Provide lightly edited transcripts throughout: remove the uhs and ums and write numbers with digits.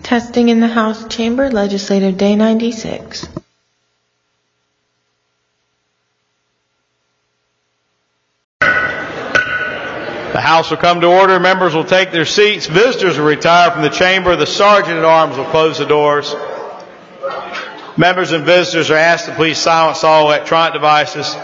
Testing in the House Chamber, Legislative Day 96. The House will come to order. Members will take their seats. Visitors will retire from the chamber. The Sergeant-at-Arms will close the doors. Members and visitors are asked to please silence all electronic devices.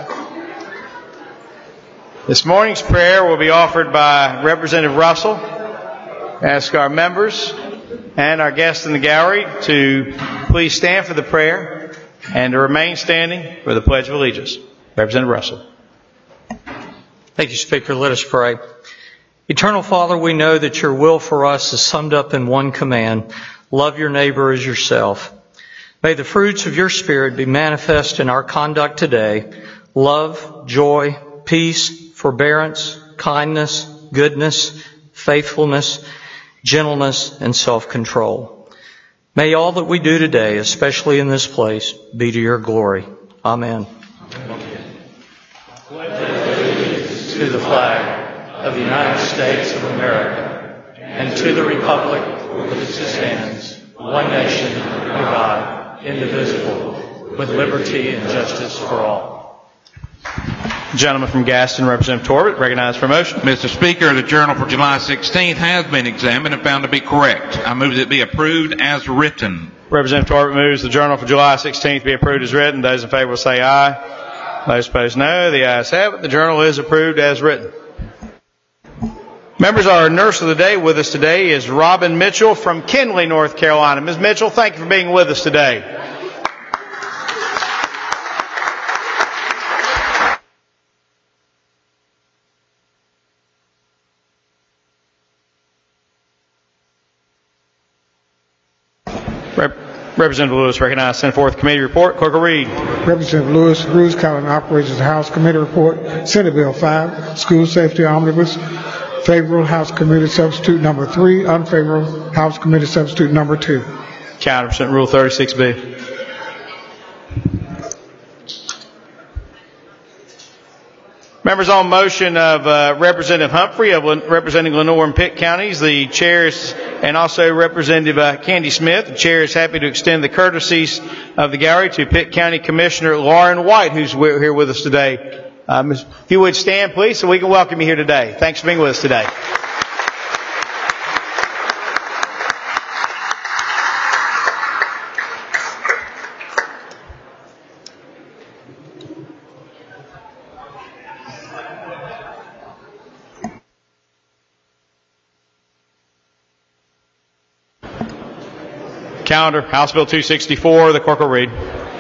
This morning's prayer will be offered by Representative Russell. I ask our members and our guests in the gallery to please stand for the prayer and to remain standing for the Pledge of Allegiance. Representative Russell. Thank you, Speaker. Let us pray. Eternal Father, we know that your will for us is summed up in one command: love your neighbor as yourself. May the fruits of your Spirit be manifest in our conduct today: love, joy, peace, forbearance, kindness, goodness, faithfulness, gentleness, and self-control. May all that we do today, especially in this place, be to your glory. Amen. To the flag of the United States of America and to the republic for which it stands, one nation, under God, indivisible, with liberty and justice for all. Gentleman from Gaston, Representative Torbett, recognized for motion. Mr. Speaker, the Journal for July 16th has been examined and found to be correct. I move that it be approved as written. Representative Torbett moves the Journal for July 16th be approved as written. Those in favor will say aye. Those opposed, no. The ayes have it. The Journal is approved as written. Members, our nurse of the day with us today is Robin Mitchell from Kinley, North Carolina. Ms. Mitchell, thank you for being with us today. Representative Lewis recognized. Send forth committee report. Clerk will read. Representative Lewis, Rules, Calendar, Operations, House Committee Report, Senate Bill 5, School Safety Omnibus, favorable House Committee Substitute number 3, unfavorable House Committee Substitute number 2. Counter Rule 36B. Members, on motion of Representative Humphrey of representing Lenoir and Pitt counties, the chairs, and also Representative Candy Smith, the chair is happy to extend the courtesies of the gallery to Pitt County Commissioner Lauren White, who's here with us today. If you would stand, please, so we can welcome you here today. Thanks for being with us today. Calendar, House Bill 264, the clerk will read.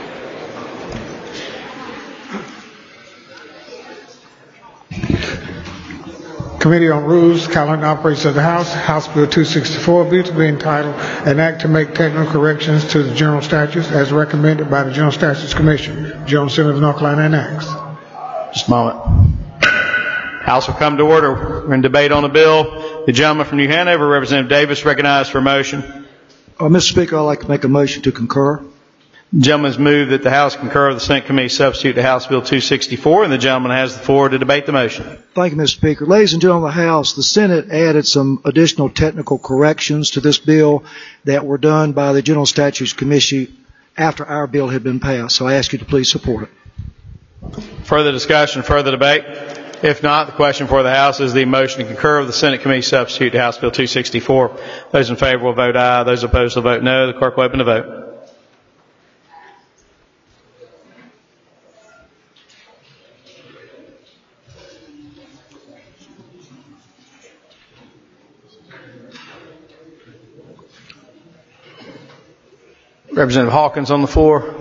Committee on Rules, Calendar and Operations of the House, House Bill 264, bill to be entitled, an act to make technical corrections to the General Statutes as recommended by the General Statutes Commission. General Assembly of North Carolina enacts. Just a moment. House will come to order. We're in debate on the bill. The gentleman from New Hanover, Representative Davis, recognized for a motion. Mr. Speaker, I'd like to make a motion to concur. The gentleman's moved that the House concur with the Senate Committee substitute to House Bill 264, and the gentleman has the floor to debate the motion. Thank you, Mr. Speaker. Ladies and gentlemen of the House, the Senate added some additional technical corrections to this bill that were done by the General Statutes Commission after our bill had been passed. So I ask you to please support it. Further discussion, further debate? If not, the question for the House is the motion to concur with the Senate Committee substitute to House Bill 264. Those in favor will vote aye. Those opposed will vote no. The clerk will open the vote. Representative Hawkins on the floor.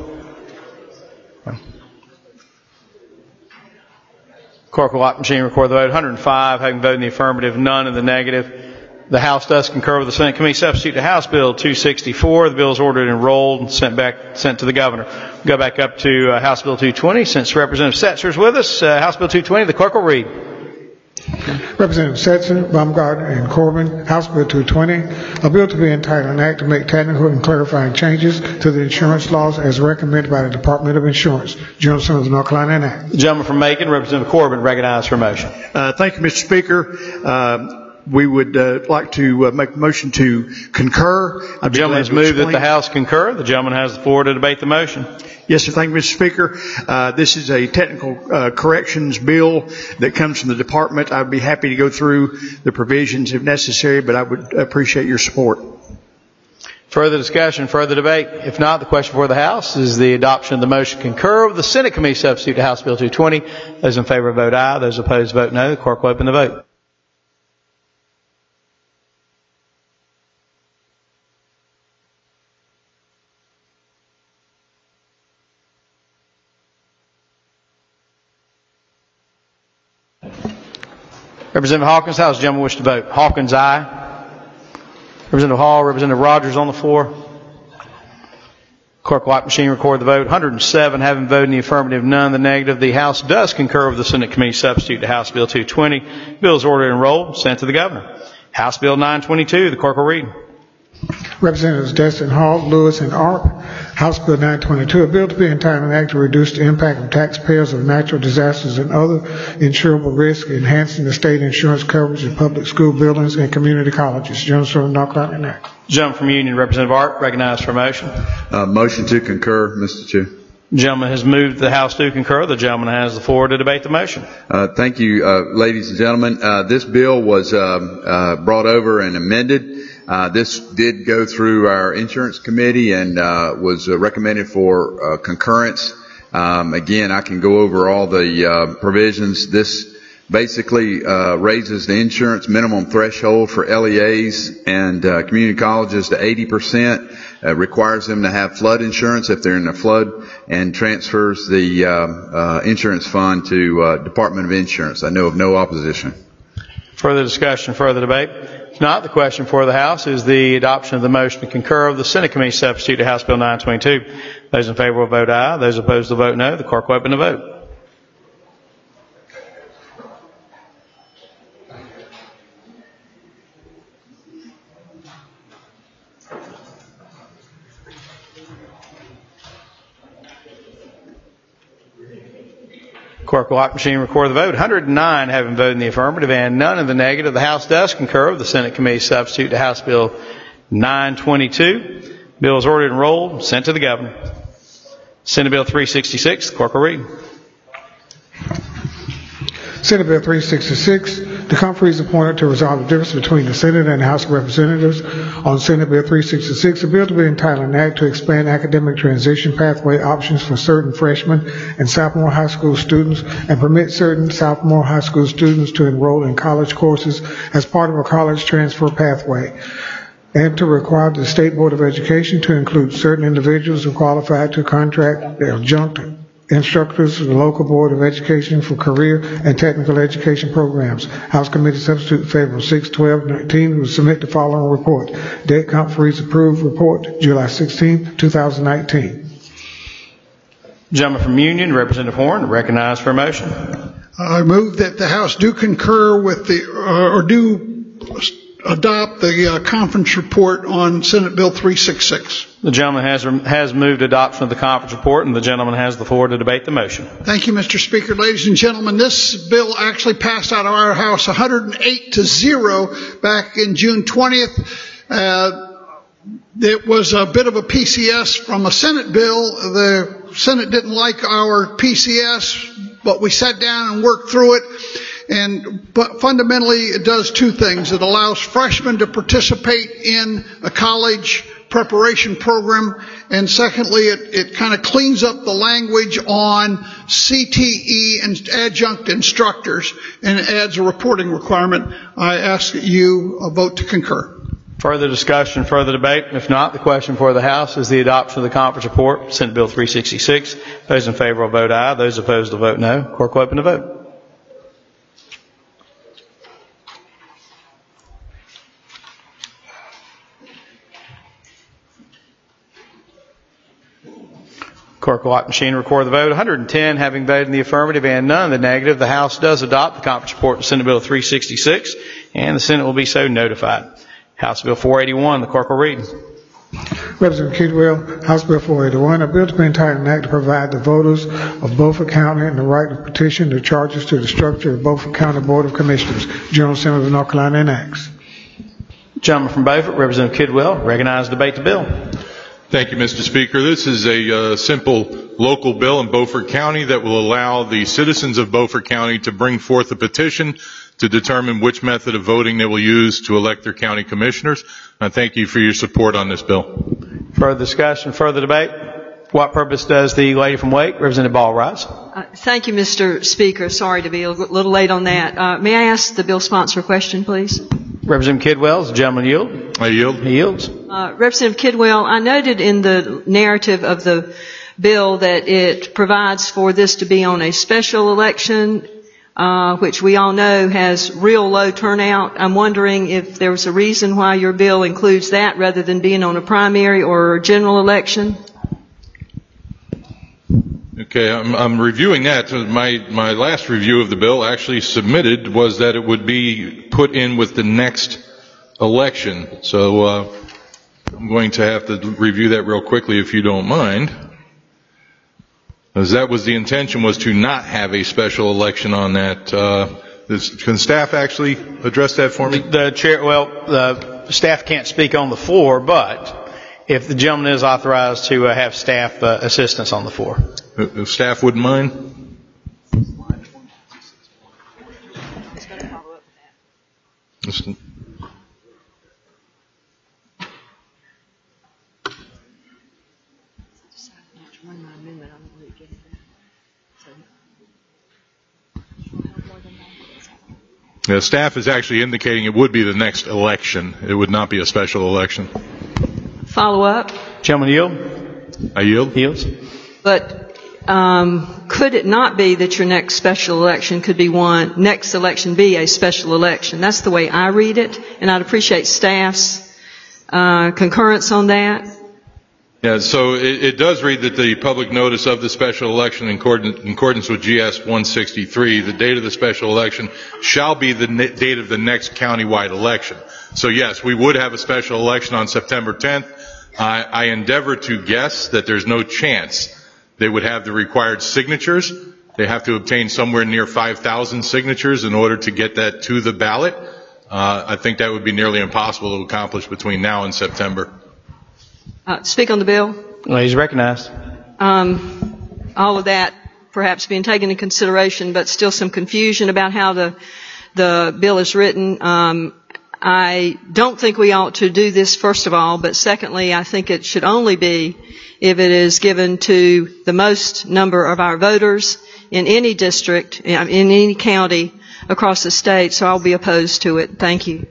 Clerk will lock the machine, record the vote. 105 having voted in the affirmative, none in the negative. The House does concur with the Senate Committee substitute to House Bill 264. The bill is ordered and enrolled and sent to the governor. We'll go back up to House Bill 220. Since Representative Setzer is with us, House Bill 220, the clerk will read. Representative Setzer, Baumgartner, and Corbin, House Bill 220, a bill to be entitled, an act to make technical and clarifying changes to the insurance laws as recommended by the Department of Insurance. General Assembly of North Carolina enact. The gentleman from Macon, Representative Corbin, recognized for motion. Thank you, Mr. Speaker. we would like to make a motion to concur. The gentleman has moved that the House concur. The gentleman has the floor to debate the motion. Yes, sir. Thank you, Mr. Speaker. This is a technical corrections bill that comes from the department. I'd be happy to go through the provisions if necessary, but I would appreciate your support. Further discussion, further debate? If not, the question for the House is the adoption of the motion concur with the Senate Committee substitute to House Bill 220. Those in favor vote aye. Those opposed vote no. The clerk will open the vote. Representative Hawkins, how does the gentleman wish to vote? Hawkins, aye. Representative Hall, Representative Rogers on the floor. Clerk will machine record the vote. 107 having voted in the affirmative, none in the negative. The House does concur with the Senate Committee substitute to House Bill 220. Bill is ordered and enrolled, sent to the Governor. House Bill 922, the clerk will read. Representatives Destin Hall, Lewis, and Arp. House Bill 922, a bill to be entitled an act to reduce the impact of taxpayers of natural disasters and other insurable risks, enhancing the state insurance coverage of public school buildings and community colleges. Gentleman from North Carolina Act. Gentleman from Union, Representative Arp, recognized for motion. Motion to concur, Mr. Chair. The gentleman has moved the House to concur. The gentleman has the floor to debate the motion. Thank you, ladies and gentlemen. This bill was brought over and amended. This did go through our insurance committee and was recommended for concurrence. Again, I can go over all the provisions. This basically raises the insurance minimum threshold for LEAs and community colleges to 80%. Requires them to have flood insurance if they're in a flood, and transfers the insurance fund to Department of Insurance. I know of no opposition. Further discussion, further debate? If not, the question for the House is the adoption of the motion to concur of the Senate Committee substitute to House Bill 922. Those in favor will vote aye. Those opposed will vote no. The clerk will open the vote. Clerk will machine record the vote. 109 having voted in the affirmative and none in the negative. The House does concur with the Senate Committee substitute to House Bill 922. Bill is ordered and enrolled, sent to the Governor. Senate Bill 366, the clerk will read. Senate Bill 366, the conferees appointed to resolve the difference between the Senate and the House of Representatives on Senate Bill 366, a bill to be entitled an act to expand academic transition pathway options for certain freshmen and sophomore high school students and permit certain sophomore high school students to enroll in college courses as part of a college transfer pathway, and to require the State Board of Education to include certain individuals who qualified to contract their adjunct instructors of the local Board of Education for career and technical education programs. House Committee substitute in favor of 6/12/19 will submit the following report. Date conferees approved report July 16, 2019. Gentleman from Union, Representative Horn, recognized for a motion. I move that the House do concur with the, or do adopt the conference report on Senate Bill 366. The gentleman has moved adoption of the conference report, and the gentleman has the floor to debate the motion. Thank you, Mr. Speaker. Ladies and gentlemen, this bill actually passed out of our House 108-0 back in June 20th. It was a bit of a PCS from a Senate bill. The Senate didn't like our PCS, but we sat down and worked through it. But fundamentally, it does two things. It allows freshmen to participate in a college preparation program, and secondly, it kind of cleans up the language on CTE and adjunct instructors, and it adds a reporting requirement. I ask that you vote to concur. Further discussion, further debate? If not, the question for the House is the adoption of the conference report, Senate Bill 366. Those in favor will vote aye. Those opposed will vote no. Clerk will open the vote. Clerk will machine record the vote. 110 having voted in the affirmative and none in the negative. The House does adopt the conference report in Senate Bill 366, and the Senate will be so notified. House Bill 481, the clerk will read. Representative Kidwell, House Bill 481, a bill to be entitled an act to provide the voters of Beaufort County and the right to petition the charges to the structure of Beaufort County Board of Commissioners. General Assembly of North Carolina enacts. Gentleman from Beaufort, Representative Kidwell, recognized to debate the bill. Thank you, Mr. Speaker. This is a simple local bill in Beaufort County that will allow the citizens of Beaufort County to bring forth a petition to determine which method of voting they will use to elect their county commissioners. I thank you for your support on this bill. Further discussion, further debate? For what purpose does the lady from Wake, Representative Ball, rise? Thank you, Mr. Speaker. Sorry to be a little late on that. May I ask the bill sponsor a question, please? Representative Kidwell, does the gentleman yield? I yield. He yields. Representative Kidwell, I noted in the narrative of the bill that it provides for this to be on a special election, which we all know has real low turnout. I'm wondering if there was a reason why your bill includes that rather than being on a primary or general election. Okay, I'm reviewing that. My last review of the bill actually submitted was that it would be put in with the next election. So I'm going to have to review that real quickly if you don't mind. As that was the intention, was to not have a special election on that. Can staff actually address that for me? The staff can't speak on the floor, but if the gentleman is authorized to have staff assistance on the floor. If staff wouldn't mind. The staff is actually indicating it would be the next election. It would not be a special election. Follow up. Gentleman yield? I yield. Yields. But could it not be that your next special election could be next election be a special election? That's the way I read it, and I'd appreciate staff's concurrence on that. Yeah, so it does read that the public notice of the special election in accordance with GS 163, the date of the special election shall be the date of the next countywide election. So yes, we would have a special election on September 10th. I endeavor to guess that there's no chance they would have the required signatures. They have to obtain somewhere near 5,000 signatures in order to get that to the ballot. I think that would be nearly impossible to accomplish between now and September. Speak on the bill. Well, he's recognized. All of that perhaps being taken into consideration, but still some confusion about how the bill is written. I don't think we ought to do this, first of all, but secondly, I think it should only be if it is given to the most number of our voters in any district, in any county across the state, so I'll be opposed to it. Thank you.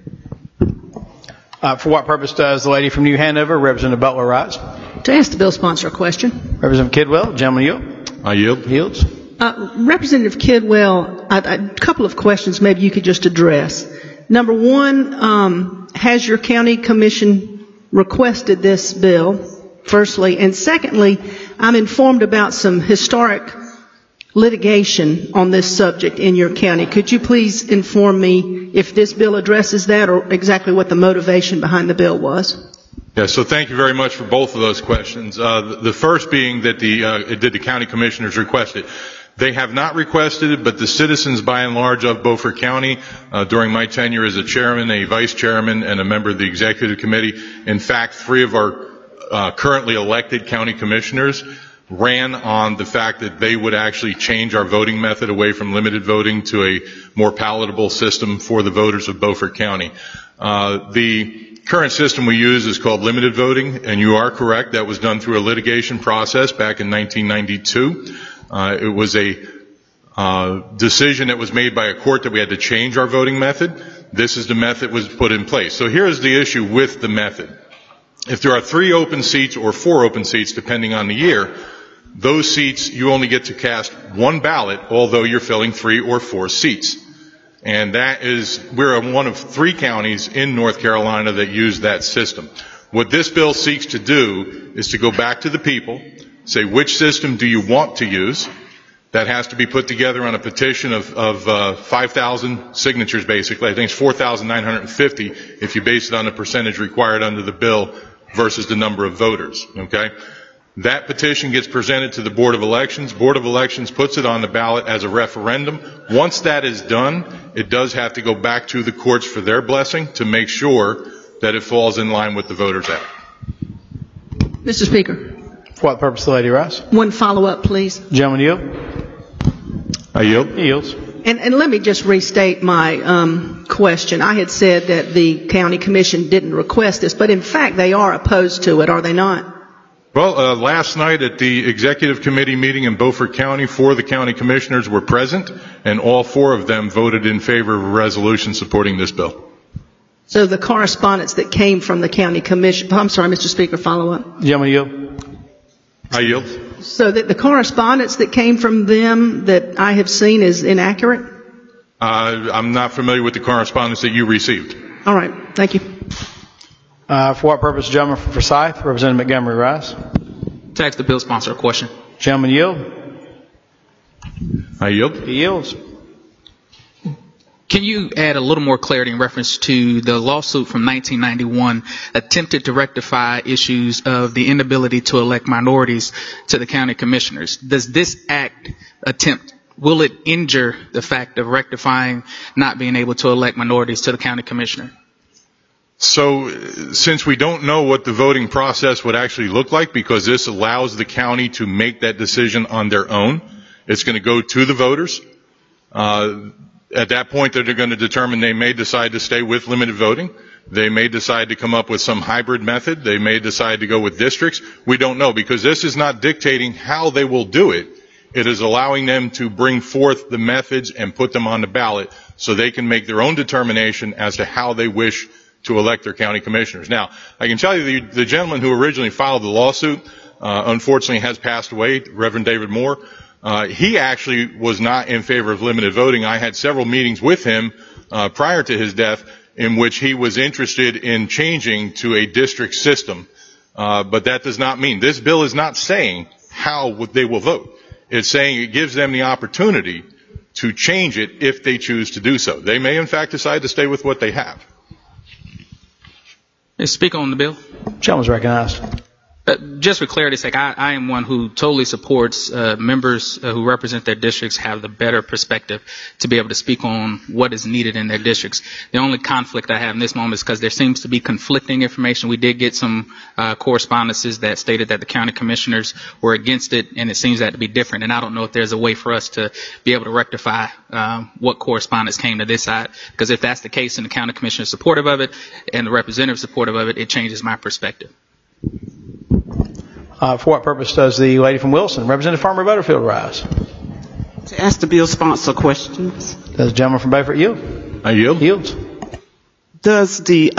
For what purpose does the lady from New Hanover, Representative Butler, rise? To ask the bill sponsor a question. Representative Kidwell, gentleman yield? I yield. Yields. Representative Kidwell, a couple of questions maybe you could just address. Number one, has your county commission requested this bill, firstly? And secondly, I'm informed about some historic litigation on this subject in your county. Could you please inform me if this bill addresses that or exactly what the motivation behind the bill was? Yeah, so thank you very much for both of those questions. The first being that did the county commissioners request it? They have not requested it, but the citizens by and large of Beaufort County, during my tenure as a chairman, a vice chairman, and a member of the executive committee, in fact, 3 of our currently elected county commissioners ran on the fact that they would actually change our voting method away from limited voting to a more palatable system for the voters of Beaufort County. The current system we use is called limited voting, and you are correct, that was done through a litigation process back in 1992. It was a decision that was made by a court that we had to change our voting method. This is the method that was put in place. So here's the issue with the method. If there are 3 open seats or 4 open seats, depending on the year, those seats, you only get to cast 1 ballot, although you're filling 3 or 4 seats. And we're one of 3 counties in North Carolina that use that system. What this bill seeks to do is to go back to the people, say which system do you want to use. That has to be put together on a petition of 5,000 signatures, basically. I think it's 4,950 if you base it on the percentage required under the bill versus the number of voters, okay? That petition gets presented to the Board of Elections. Board of Elections puts it on the ballot as a referendum. Once that is done, it does have to go back to the courts for their blessing to make sure that it falls in line with the Voters Act. Mr. Speaker. For what purpose, the Lady Rice? One follow-up, please. Gentleman yield? I yield. He yields. And let me just restate my question. I had said that the county commission didn't request this, but in fact they are opposed to it, are they not? Well, last night at the executive committee meeting in Beaufort County, 4 of the county commissioners were present, and all 4 of them voted in favor of a resolution supporting this bill. So the correspondence that came from the county commission, I'm sorry, Mr. Speaker, follow up. Gentleman yield? I yield. So that the correspondence that came from them that I have seen is inaccurate? I'm not familiar with the correspondence that you received. All right. Thank you. For what purpose, gentleman from Forsyth, Representative Montgomery Rice? To ask the bill sponsor a question. Gentleman yield? I yield. He yields. Can you add a little more clarity in reference to the lawsuit from 1991 attempted to rectify issues of the inability to elect minorities to the county commissioners? Does this act attempt, will it injure the fact of rectifying not being able to elect minorities to the county commissioner? So since we don't know what the voting process would actually look like, because this allows the county to make that decision on their own, it's going to go to the voters. At that point, they're going to determine they may decide to stay with limited voting. They may decide to come up with some hybrid method. They may decide to go with districts. We don't know, because this is not dictating how they will do it. It is allowing them to bring forth the methods and put them on the ballot so they can make their own determination as to how they wish to elect their county commissioners. Now, I can tell you the gentleman who originally filed the lawsuit, unfortunately has passed away, Reverend David Moore. He actually was not in favor of limited voting. I had several meetings with him prior to his death in which he was interested in changing to a district system. But that does not mean, this bill is not saying how they will vote. It's saying it gives them the opportunity to change it if they choose to do so. They may in fact decide to stay with what they have. Speak on the bill. Gentleman's recognized. Just for clarity's sake, I am one who totally supports members who represent their districts have the better perspective to be able to speak on what is needed in their districts. The only conflict I have in this moment is because there seems to be conflicting information. We did get some correspondences that stated that the county commissioners were against it, and it seems that to be different. And I don't know if there's a way for us to be able to rectify what correspondence came to this side. Because if that's the case and the county commissioner is supportive of it and the representative is supportive of it, it changes my perspective. For what purpose does the lady from Wilson, Representative Farmer Butterfield, rise? To ask the bill sponsor questions. Does the gentleman from Beaufort yield? I yield. Yields. Does the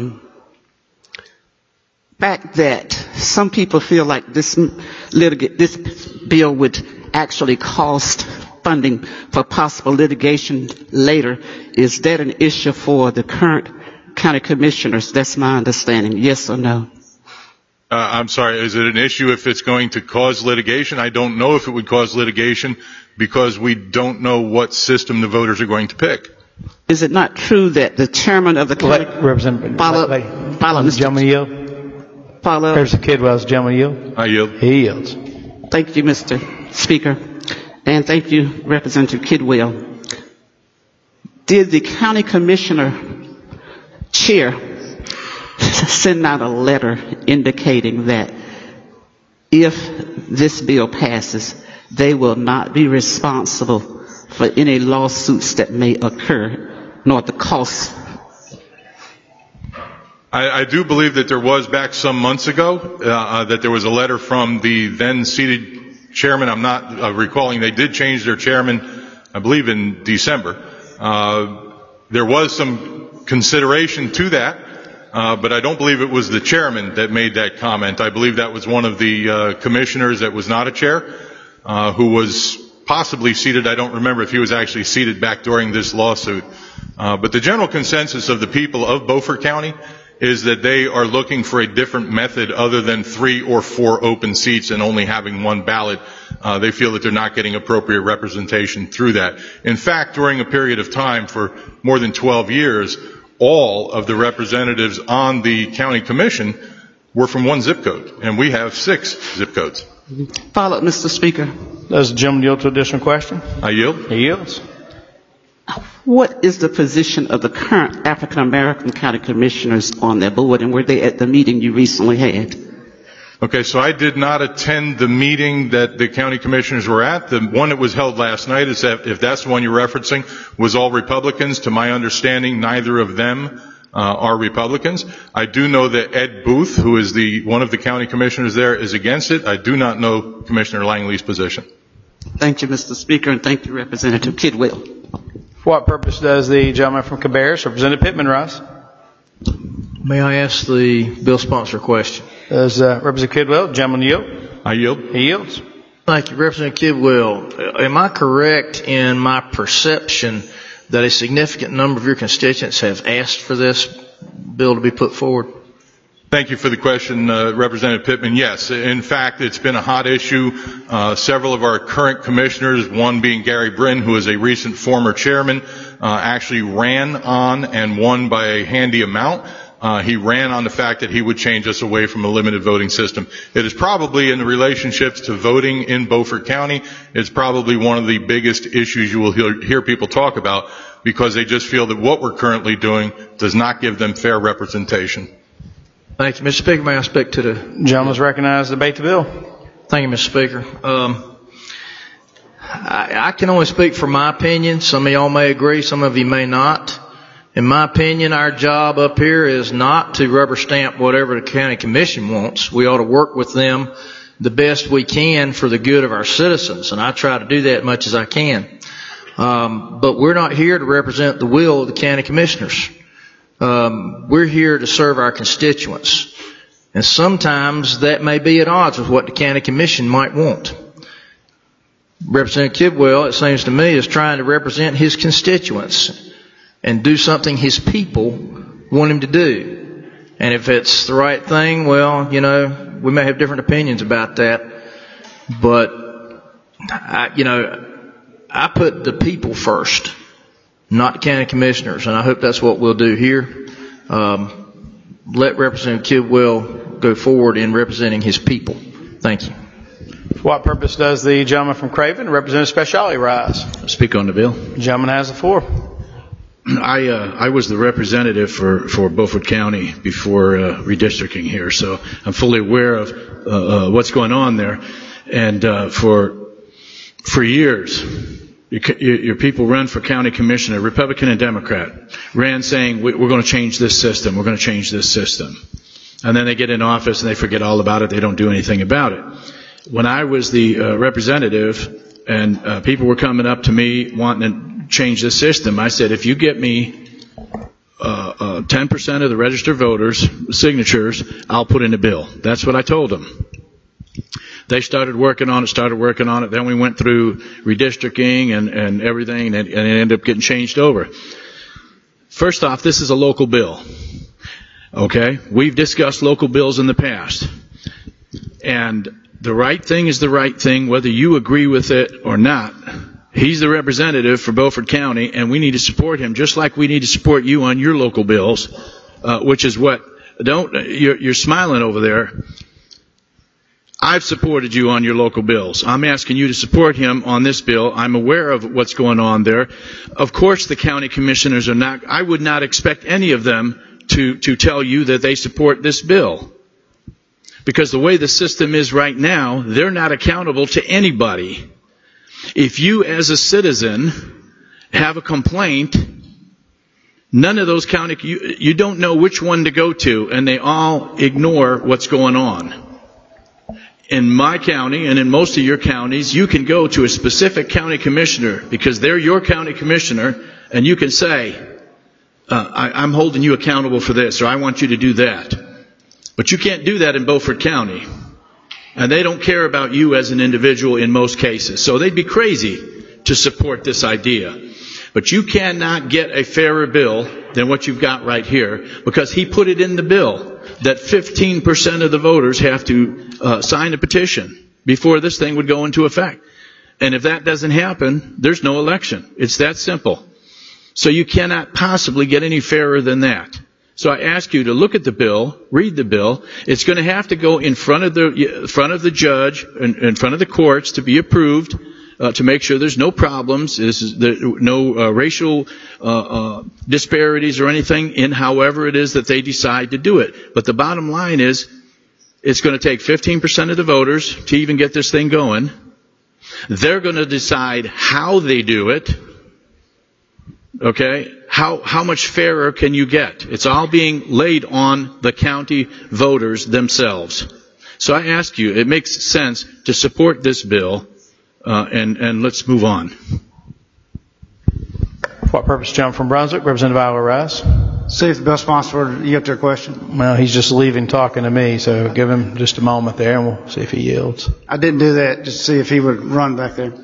fact that some people feel like this bill would actually cost funding for possible litigation later, is that an issue for the current county commissioners? That's my understanding. Yes or no? I'm sorry, is it an issue if it's going to cause litigation? I don't know if it would cause litigation because we don't know what system the voters are going to pick. Is it not true that the chairman of the county... Follow, gentleman yield? Follow. There's a Kidwell's gentleman yield? I yield. He yields. Thank you, Mr. Speaker. And thank you, Representative Kidwell. Did the county commissioner chair send out a letter indicating that if this bill passes, they will not be responsible for any lawsuits that may occur, nor the costs? I do believe that there was back some months ago that there was a letter from the then seated chairman. I'm not recalling. They did change their chairman, I believe, in December. There was some consideration to that. But I don't believe it was the chairman that made that comment. I believe that was one of the commissioners that was not a chair, who was possibly seated. I don't remember if he was actually seated back during this lawsuit. But the general consensus of the people of Beaufort County is that they are looking for a different method other than 3 or 4 open seats and only having one ballot. They feel that they're not getting appropriate representation through that. In fact, during a period of time for more than 12 years, all of the representatives on the county commission we're from one zip code, and we have 6 zip codes. Follow up, Mr. Speaker. Does the gentleman yield to additional question? I yield. He yields. What is the position of the current African American county commissioners on their board, and were they at the meeting you recently had? Okay, so I did not attend the meeting that the county commissioners were at. The one that was held last night, is that, if that's the one you're referencing, was all Republicans. To my understanding, neither of them are Republicans. I do know that Ed Booth, who is one of the county commissioners there, is against it. I do not know Commissioner Langley's position. Thank you, Mr. Speaker, and thank you, Representative Kidwell. For what purpose does the gentleman from Cabarrus, Representative Pittman, rise? May I ask the bill sponsor a question? Does Representative Kidwell, gentleman, yield? I yield. He yields. Thank you. Representative Kidwell, am I correct in my perception that a significant number of your constituents have asked for this bill to be put forward? Thank you for the question, Representative Pittman. Yes, in fact, it's been a hot issue. Several of our current commissioners, one being Gary Brin, who is a recent former chairman, actually ran on and won by a handy amount. He ran on the fact that he would change us away from a limited voting system. It is probably, in the relationships to voting in Beaufort County, it's probably one of the biggest issues you will hear people talk about, because they just feel that what we're currently doing does not give them fair representation. Thank you. Mr. Speaker, may I speak to the gentleman is recognized to debate the bill? Thank you, Mr. Speaker. I can only speak for my opinion. Some of y'all may agree, some of you may not. In my opinion, our job up here is not to rubber stamp whatever the county commission wants. We ought to work with them the best we can for the good of our citizens, and I try to do that as much as I can. But we're not here to represent the will of the county commissioners. We're here to serve our constituents, and sometimes that may be at odds with what the county commission might want. Representative Kidwell, it seems to me, is trying to represent his constituents and do something his people want him to do. And if it's the right thing, well, you know, we may have different opinions about that. But, I put the people first, not the county commissioners, and I hope that's what we'll do here. Let Representative Kidwell go forward in representing his people. Thank you. For what purpose does the gentleman from Craven, Representative Speciale, rise? Speak on the bill. The gentleman has the floor. I was the representative for Beaufort County before redistricting here, so I'm fully aware of what's going on there. And for years, your people run for county commissioner, Republican and Democrat, ran saying, we're going to change this system, we're going to change this system. And then they get in office and they forget all about it, they don't do anything about it. When I was the representative and people were coming up to me wanting to change the system, I said, if you get me 10% of the registered voters' signatures, I'll put in a bill. That's what I told them. They started working on it. Then we went through redistricting and everything, and it ended up getting changed over. First off, this is a local bill. Okay? We've discussed local bills in the past. And the right thing is the right thing, whether you agree with it or not. He's the representative for Beaufort County, and we need to support him just like we need to support you on your local bills, which is what, you're smiling over there. I've supported you on your local bills. I'm asking you to support him on this bill. I'm aware of what's going on there. Of course the county commissioners are not, I would not expect any of them to tell you that they support this bill. Because the way the system is right now, they're not accountable to anybody. If you as a citizen have a complaint, none of those you don't know which one to go to, and they all ignore what's going on. In my county and in most of your counties, you can go to a specific county commissioner because they're your county commissioner, and you can say, I'm holding you accountable for this, or I want you to do that. But you can't do that in Beaufort County. And they don't care about you as an individual in most cases. So they'd be crazy to support this idea. But you cannot get a fairer bill than what you've got right here, because he put it in the bill that 15% of the voters have to sign a petition before this thing would go into effect. And if that doesn't happen, there's no election. It's that simple. So you cannot possibly get any fairer than that. So I ask you to look at the bill, read the bill. It's going to have to go in front of the judge, in front of the courts to be approved, to make sure there's no problems, no racial disparities or anything in however it is that they decide to do it. But the bottom line is, it's going to take 15% of the voters to even get this thing going. They're going to decide how they do it. Okay? How much fairer can you get? It's all being laid on the county voters themselves. So I ask you, it makes sense to support this bill, and let's move on. For what purpose, John from Brunswick, Representative Iowa Rice? See if the bill sponsor you get their question. Well, he's just leaving talking to me, so give him just a moment there, and we'll see if he yields. I didn't do that just to see if he would run back there.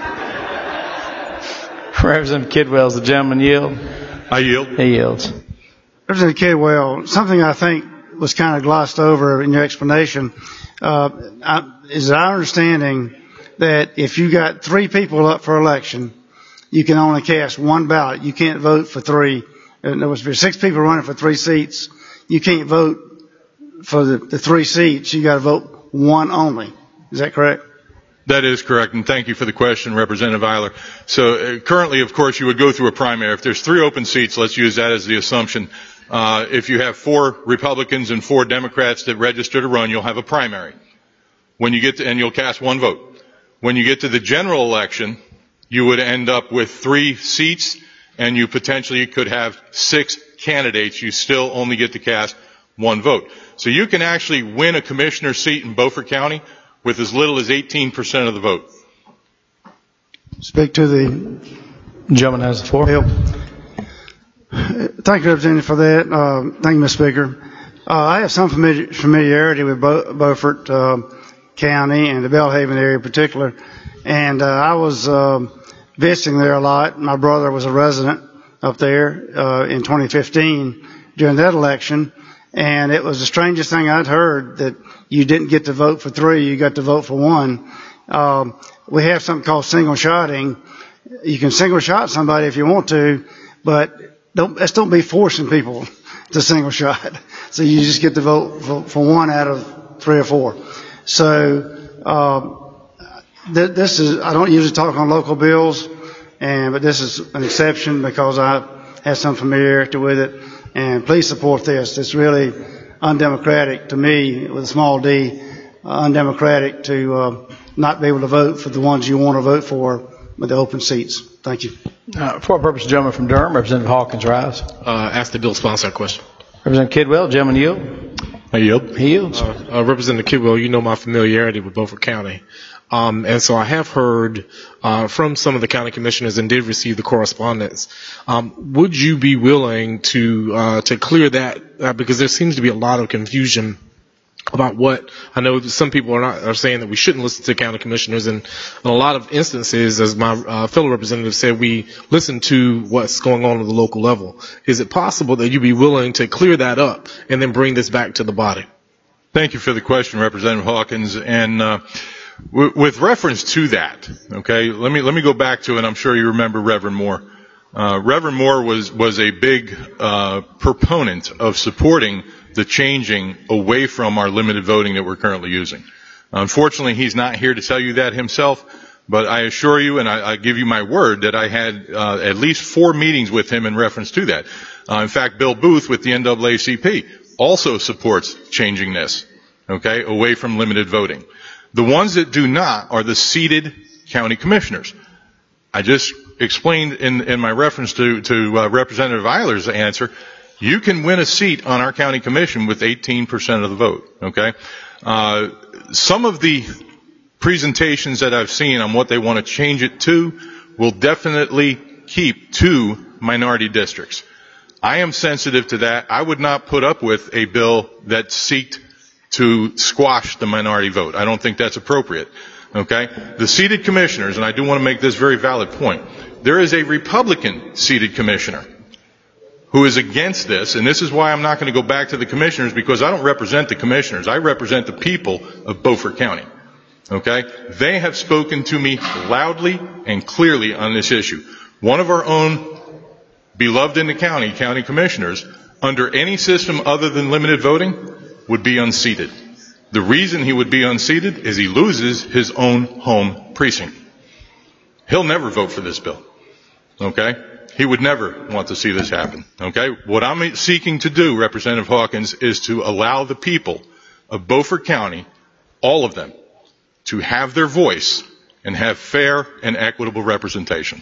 Representative Kidwell, the gentleman yield? I yield. He yields. Representative Kidwell, something I think was kind of glossed over in your explanation is our understanding that if you got 3 people up for election, you can only cast 1 ballot. You can't vote for 3. In other words, if there's 6 people running for 3 seats, you can't vote for the 3 seats. You got to vote 1 only. Is that correct? That is correct, and thank you for the question, Representative Eiler. So currently, of course, you would go through a primary. If there's 3 open seats, let's use that as the assumption. If you have 4 Republicans and 4 Democrats that register to run, you'll have a primary. When you get to, and you'll cast 1 vote. When you get to the general election, you would end up with 3 seats, and you potentially could have 6 candidates. You still only get to cast 1 vote. So you can actually win a commissioner seat in Beaufort County with as little as 18% of the vote. Speak to the gentleman has the floor. Thank you, Representative, for that. Thank you, Mr. Speaker. I have some familiarity with Beaufort County and the Belhaven area in particular, and I was visiting there a lot. My brother was a resident up there in 2015 during that election, and it was the strangest thing I'd heard, that you didn't get to vote for 3, you got to vote for 1. We have something called single shotting. You can single shot somebody if you want to, but don't be forcing people to single shot. So you just get to vote for 1 out of 3 or 4. So this is, I don't usually talk on local bills, but this is an exception because I have some familiarity with it. And please support this. It's really undemocratic to me, with a small d, undemocratic to not be able to vote for the ones you want to vote for with the open seats. Thank you. For what purpose, gentleman from Durham, Representative Hawkins rise. Ask the bill sponsor a question. Representative Kidwell, gentleman yield. I yield. He yields. Representative Kidwell, you know my familiarity with Beaufort County. And so I have heard from some of the county commissioners and did receive the correspondence. Would you be willing to clear that? Because there seems to be a lot of confusion about what I know. Some people are saying that we shouldn't listen to county commissioners, and in a lot of instances, as my fellow representative said, we listen to what's going on at the local level. Is it possible that you'd be willing to clear that up and then bring this back to the body? Thank you for the question, Representative Hawkins. And with reference to that, okay, let me go back to, and I'm sure you remember Reverend Moore. Reverend Moore was a big proponent of supporting the changing away from our limited voting that we're currently using. Unfortunately, he's not here to tell you that himself, but I assure you, and I give you my word, that I had at least 4 meetings with him in reference to that. In fact, Bill Booth with the NAACP also supports changing this, okay, away from limited voting. The ones that do not are the seated county commissioners. I just explained in my reference to Representative Eiler's answer, you can win a seat on our county commission with 18% of the vote, okay? Some of the presentations that I've seen on what they want to change it to will definitely keep 2 minority districts. I am sensitive to that. I would not put up with a bill that seeked to squash the minority vote. I don't think that's appropriate, okay? The seated commissioners, and I do want to make this very valid point, there is a Republican seated commissioner who is against this, and this is why I'm not going to go back to the commissioners, because I don't represent the commissioners. I represent the people of Beaufort County. Okay? They have spoken to me loudly and clearly on this issue. One of our own beloved in the county commissioners, under any system other than limited voting, would be unseated. The reason he would be unseated is he loses his own home precinct. He'll never vote for this bill. Okay? He would never want to see this happen. Okay? What I'm seeking to do, Representative Hawkins, is to allow the people of Beaufort County, all of them, to have their voice and have fair and equitable representation.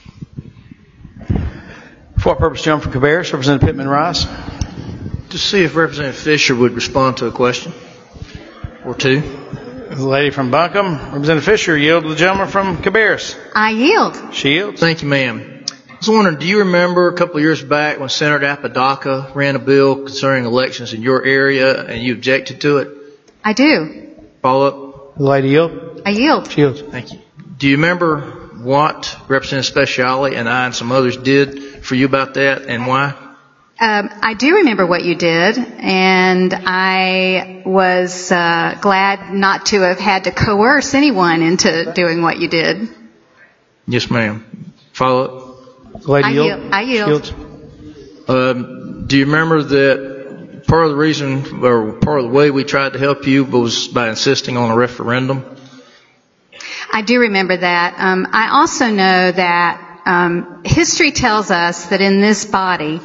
For what purpose, gentleman from Cabarrus? Representative Pittman Rice. To see if Representative Fisher would respond to a question or two. The lady from Buncombe, Representative Fisher, yield to the gentleman from Cabarrus. I yield. She yields. Thank you, ma'am. I was wondering, do you remember a couple of years back when Senator Apodaca ran a bill concerning elections in your area and you objected to it? I do. Follow up? The lady yield. I yield. She yields. Thank you. Do you remember what Representative Speciale and I and some others did for you about that and why? I do remember what you did, and I was glad not to have had to coerce anyone into doing what you did. Yes, ma'am. Follow up? Lady I yield. Do you remember that part of the reason or part of the way we tried to help you was by insisting on a referendum? I do remember that. I also know that history tells us that in this body,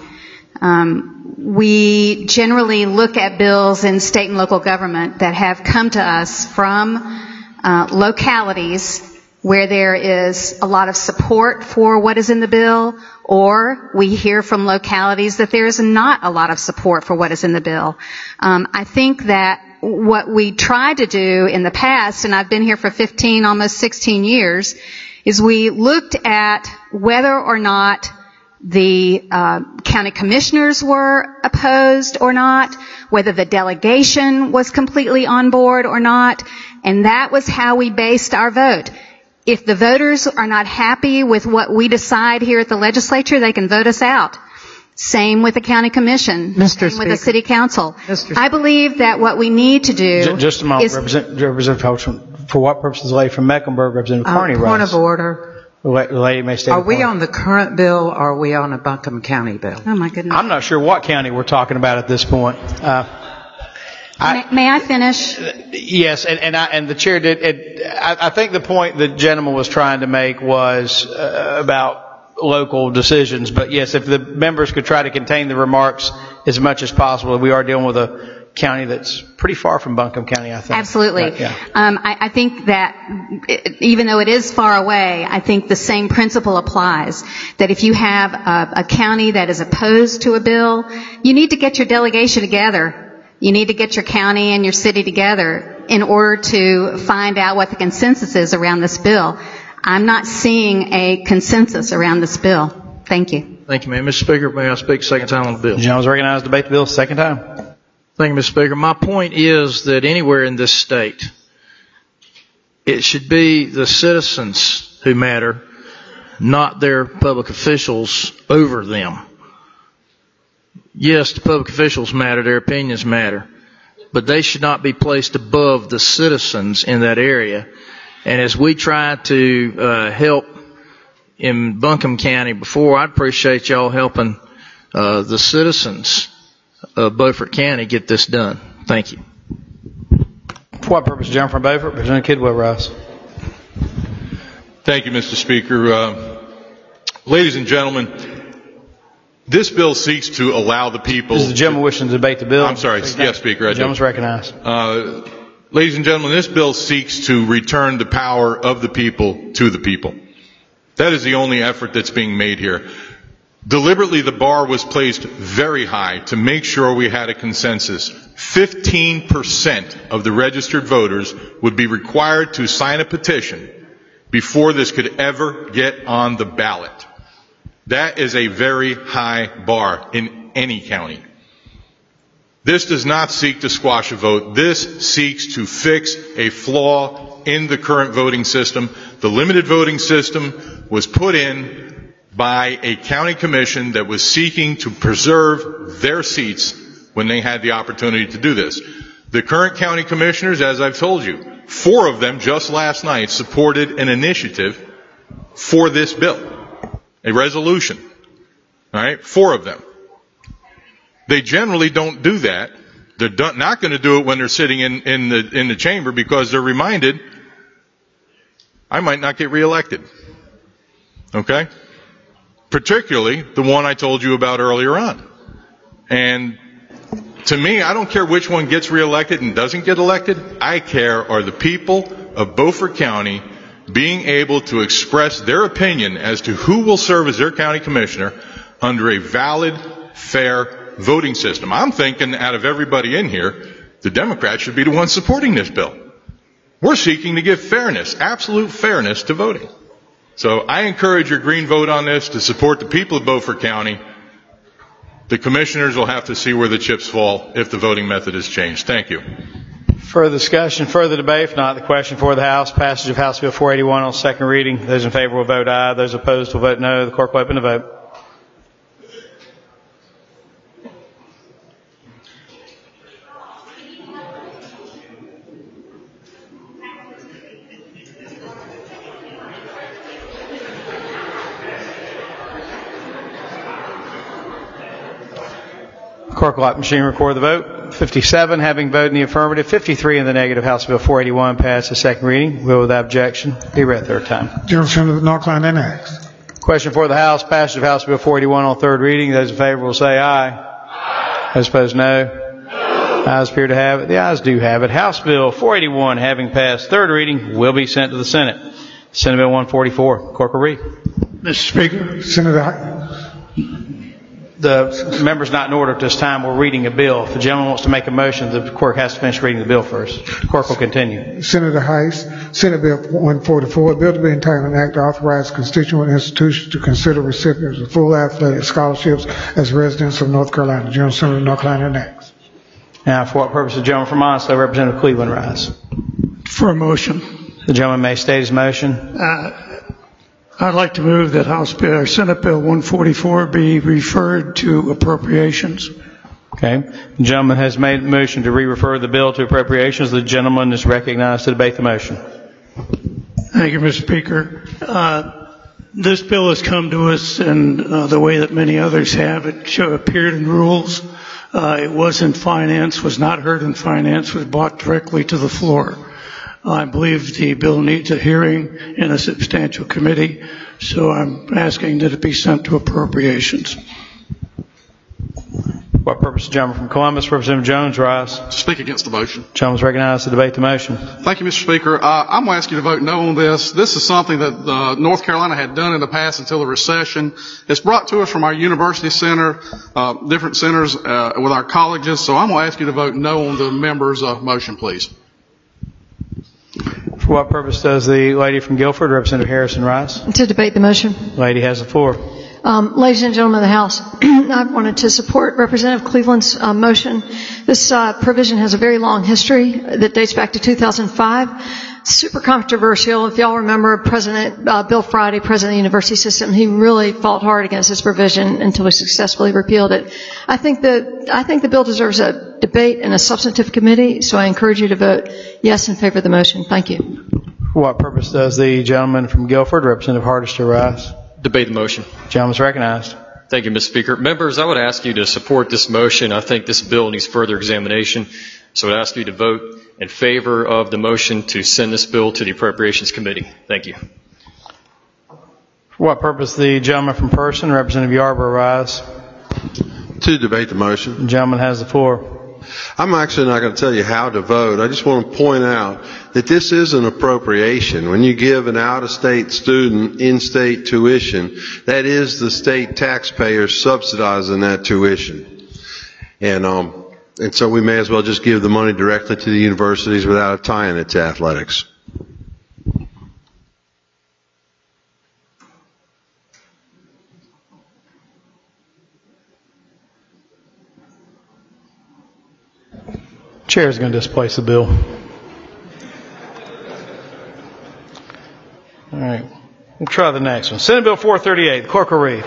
we generally look at bills in state and local government that have come to us from localities where there is a lot of support for what is in the bill, or we hear from localities that there is not a lot of support for what is in the bill. I think that what we tried to do in the past, and I've been here for 15, almost 16 years, is we looked at whether or not the county commissioners were opposed or not, whether the delegation was completely on board or not, and that was how we based our vote. If the voters are not happy with what we decide here at the legislature, they can vote us out. Same with the county commission. Same with the city council. I believe that what we need to do just a moment, is Representative Hochman. For what purpose is the lady from Mecklenburg, Representative Carney? Point of order. The lady may stay. Are we on the current bill or are we on a Buncombe County bill? Oh my goodness. I'm not sure what county we're talking about at this point. May I finish? Yes, and the chair did. I think the point the gentleman was trying to make was about local decisions. But yes, if the members could try to contain the remarks as much as possible, we are dealing with a county that's pretty far from Buncombe County, I think. Absolutely. Yeah. I think that even though it is far away, I think the same principle applies. That if you have a county that is opposed to a bill, you need to get your delegation together. You need to get your county and your city together in order to find out what the consensus is around this bill. I'm not seeing a consensus around this bill. Thank you. Thank you, ma'am. Mr. Speaker, may I speak second time on the bill? The gentleman is recognized to debate the bill second time. Thank you, Mr. Speaker. My point is that anywhere in this state, it should be the citizens who matter, not their public officials over them. Yes, the public officials matter, their opinions matter, but they should not be placed above the citizens in that area. And as we try to help in Buncombe County before, I'd appreciate y'all helping the citizens of Beaufort County get this done. Thank you. For what purpose, John from Beaufort? Representative Kidwell Rice. Thank you, Mr. Speaker. Ladies and gentlemen, this bill seeks to allow the people... Is the gentleman wishing to debate the bill? I'm sorry. Yes, Speaker. The gentleman's recognized. Ladies and gentlemen, this bill seeks to return the power of the people to the people. That is the only effort that's being made here. Deliberately, the bar was placed very high to make sure we had a consensus. 15% of the registered voters would be required to sign a petition before this could ever get on the ballot. That is a very high bar in any county. This does not seek to squash a vote. This seeks to fix a flaw in the current voting system. The limited voting system was put in by a county commission that was seeking to preserve their seats when they had the opportunity to do this. The current county commissioners, as I've told you, 4 of them just last night supported an initiative for this bill, a resolution. All right, 4 of them. They generally don't do that. They're not going to do it when they're sitting in the chamber because they're reminded, I might not get reelected. Okay? Particularly the one I told you about earlier on. And to me, I don't care which one gets reelected and doesn't get elected. I care are the people of Beaufort County being able to express their opinion as to who will serve as their county commissioner under a valid, fair voting system. I'm thinking out of everybody in here, the Democrats should be the ones supporting this bill. We're seeking to give fairness, absolute fairness to voting. So I encourage your green vote on this to support the people of Beaufort County. The commissioners will have to see where the chips fall if the voting method is changed. Thank you. Further discussion, further debate? If not, the question for the House, passage of House Bill 481 on second reading. Those in favor will vote aye. Those opposed will vote no. The clerk will open the vote. Clerk will let machine record the vote. 57 having voted in the affirmative, 53 in the negative. House Bill 481 passed the second reading. Will without objection be read third time. General Assembly of North Carolina next. Question for the House, passage of House Bill 481 on third reading. Those in favor will say aye. Aye. Those opposed no. Ayes appear to have it. The ayes do have it. House Bill 481 having passed third reading will be sent to the Senate. Senate Bill 144. Clerk will read. Mr. Speaker, Senator. The member's not in order at this time. We're reading a bill. If the gentleman wants to make a motion, the clerk has to finish reading the bill first. The clerk will continue. Senator Heiss, Senate Bill 144, a bill to be entitled an act to authorize constituent institutions to consider recipients of full athletic scholarships as residents of North Carolina. General Assembly of North Carolina next. Now, for what purpose, the gentleman from Onslow, Representative Cleveland, rise. For a motion. The gentleman may state his motion. I'd like to move that Senate Bill 144 be referred to appropriations. Okay. The gentleman has made a motion to re-refer the bill to appropriations. The gentleman is recognized to debate the motion. Thank you, Mr. Speaker. This bill has come to us in the way that many others have. It appeared in rules. It was in finance, was not heard in finance, was brought directly to the floor. I believe the bill needs a hearing in a substantial committee, so I'm asking that it be sent to appropriations. What purpose, the gentleman from Columbus, Representative Jones, rise. Speak against the motion. The gentleman is recognized to debate the motion. Thank you, Mr. Speaker. I'm going to ask you to vote no on this. This is something that North Carolina had done in the past until the recession. It's brought to us from our university center, different centers with our colleges, so I'm going to ask you to vote no on the member's motion, please. For what purpose does the lady from Guilford, Representative Harrison, rise? To debate the motion. Lady has the floor. Ladies and gentlemen of the House, I wanted to support Representative Cleveland's motion. This provision has a very long history that dates back to 2005. Super controversial. If y'all remember, President Bill Friday, president of the university system, he really fought hard against this provision until he successfully repealed it. I think the bill deserves a debate in a substantive committee, so I encourage you to vote yes in favor of the motion. Thank you. For what purpose does the gentleman from Guilford, Representative Hardister, rise? Debate the motion. Gentleman is recognized. Thank you, Mr. Speaker. Members, I would ask you to support this motion. I think this bill needs further examination, so I would ask you to vote in favor of the motion to send this bill to the Appropriations Committee. Thank you. For what purpose the gentleman from Person, Representative Yarborough, rise? To debate the motion. The gentleman has the floor. I'm actually not going to tell you how to vote. I just want to point out that this is an appropriation. When you give an out-of-state student in-state tuition, that is the state taxpayers subsidizing that tuition. And so we may as well just give the money directly to the universities without tying it to athletics. Chair is going to displace the bill. All right. We'll try the next one. Senate Bill 438. The clerk will read.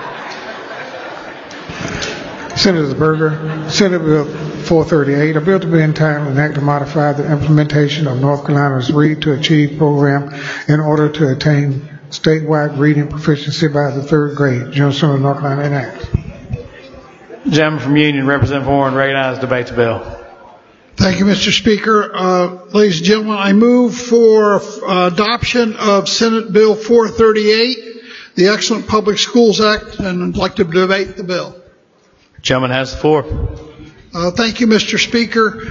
Senator Berger, Senate Bill 438, a bill to be entitled an act to modify the implementation of North Carolina's Read to Achieve program in order to attain statewide reading proficiency by the third grade. General Assembly of North Carolina enacts. Gentleman from Union, Representative Warren, recognized to debate the bill. Thank you, Mr. Speaker. Ladies and gentlemen, I move for adoption of Senate Bill 438, the Excellent Public Schools Act, and I'd like to debate the bill. Gentleman has the floor. Thank you, Mr. Speaker.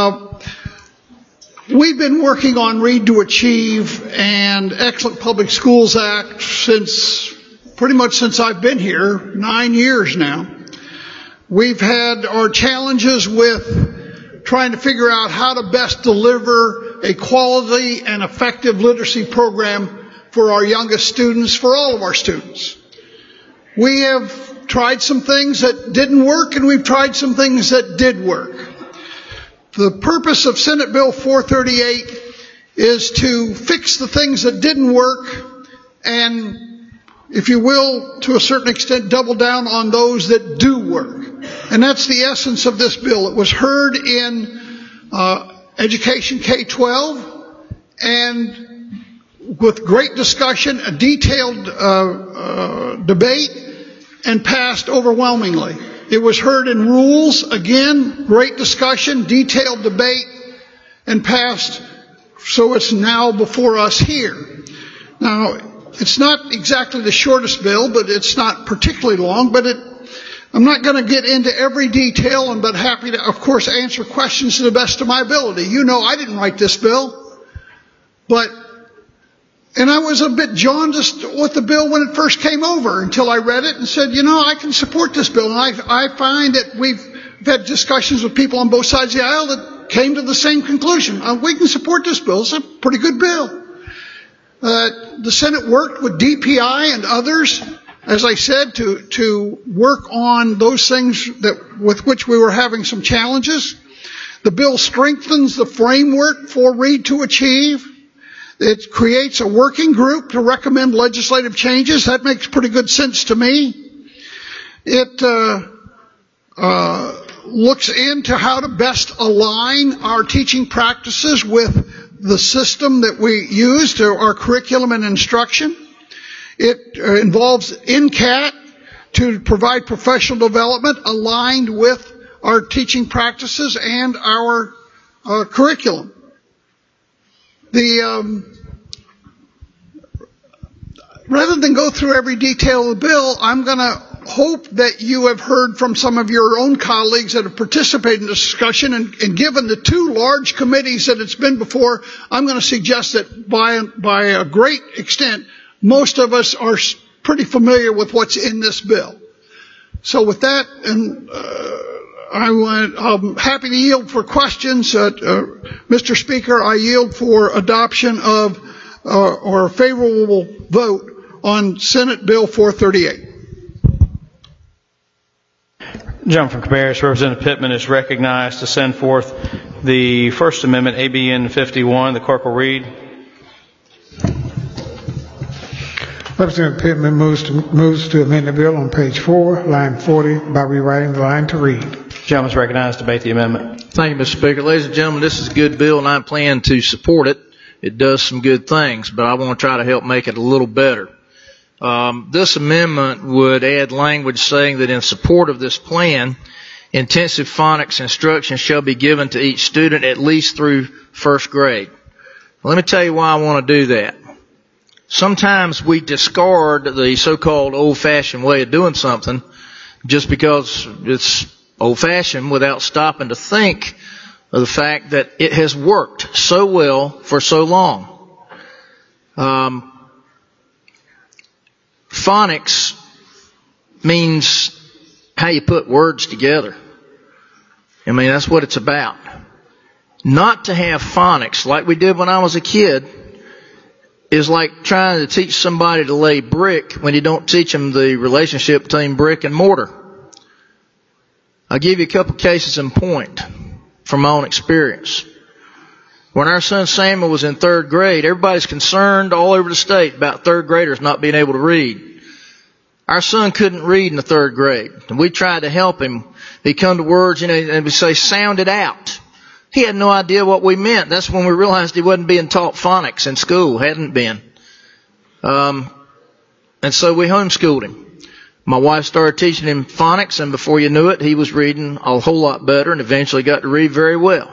We've been working on Read to Achieve and Excellent Public Schools Act pretty much since I've been here, 9 years now. We've had our challenges with trying to figure out how to best deliver a quality and effective literacy program for our youngest students, for all of our students. We have tried some things that didn't work, and we've tried some things that did work. The purpose of Senate Bill 438 is to fix the things that didn't work and, if you will, to a certain extent, double down on those that do work. And that's the essence of this bill. It was heard in Education K-12 and with great discussion, a detailed debate, and passed overwhelmingly. It was heard in Rules, again, great discussion, detailed debate, and passed, so it's now before us here. Now, it's not exactly the shortest bill, but it's not particularly long, but I'm not going to get into every detail, but happy to, of course, answer questions to the best of my ability. You know I didn't write this bill, and I was a bit jaundiced with the bill when it first came over until I read it and said, I can support this bill. And I find that we've had discussions with people on both sides of the aisle that came to the same conclusion. We can support this bill. It's a pretty good bill. The Senate worked with DPI and others, as I said, to work on those things with which we were having some challenges. The bill strengthens the framework for Read to Achieve. It creates a working group to recommend legislative changes. That makes pretty good sense to me. It looks into how to best align our teaching practices with the system that we use to our curriculum and instruction. It involves NCAT to provide professional development aligned with our teaching practices and our curriculum. Rather than go through every detail of the bill, I'm going to hope that you have heard from some of your own colleagues that have participated in the discussion, and given the two large committees that it's been before, I'm going to suggest that by a great extent, most of us are pretty familiar with what's in this bill. So with that, and I'm happy to yield for questions. Mr. Speaker, I yield for adoption of or a favorable vote on Senate Bill 438. Gentleman from Cabarrus, Representative Pittman, is recognized to send forth the First Amendment, ABN 51. The clerk will read. Representative Pittman moves to amend the bill on page 4, line 40, by rewriting the line to read. Gentleman is recognized to debate the amendment. Thank you, Mr. Speaker. Ladies and gentlemen, this is a good bill, and I plan to support it. It does some good things, but I want to try to help make it a little better. This amendment would add language saying that in support of this plan, intensive phonics instruction shall be given to each student at least through first grade. Let me tell you why I want to do that. Sometimes we discard the so-called old-fashioned way of doing something just because it's old-fashioned without stopping to think of the fact that it has worked so well for so long. Phonics means how you put words together. I mean, that's what it's about. Not to have phonics like we did when I was a kid is like trying to teach somebody to lay brick when you don't teach them the relationship between brick and mortar. I'll give you a couple cases in point from my own experience. When our son Samuel was in third grade, everybody's concerned all over the state about third graders not being able to read. Our son couldn't read in the third grade, and we tried to help him. He'd come to words, and we'd say, sound it out. He had no idea what we meant. That's when we realized he wasn't being taught phonics in school, hadn't been. And so we homeschooled him. My wife started teaching him phonics, and before you knew it, he was reading a whole lot better and eventually got to read very well.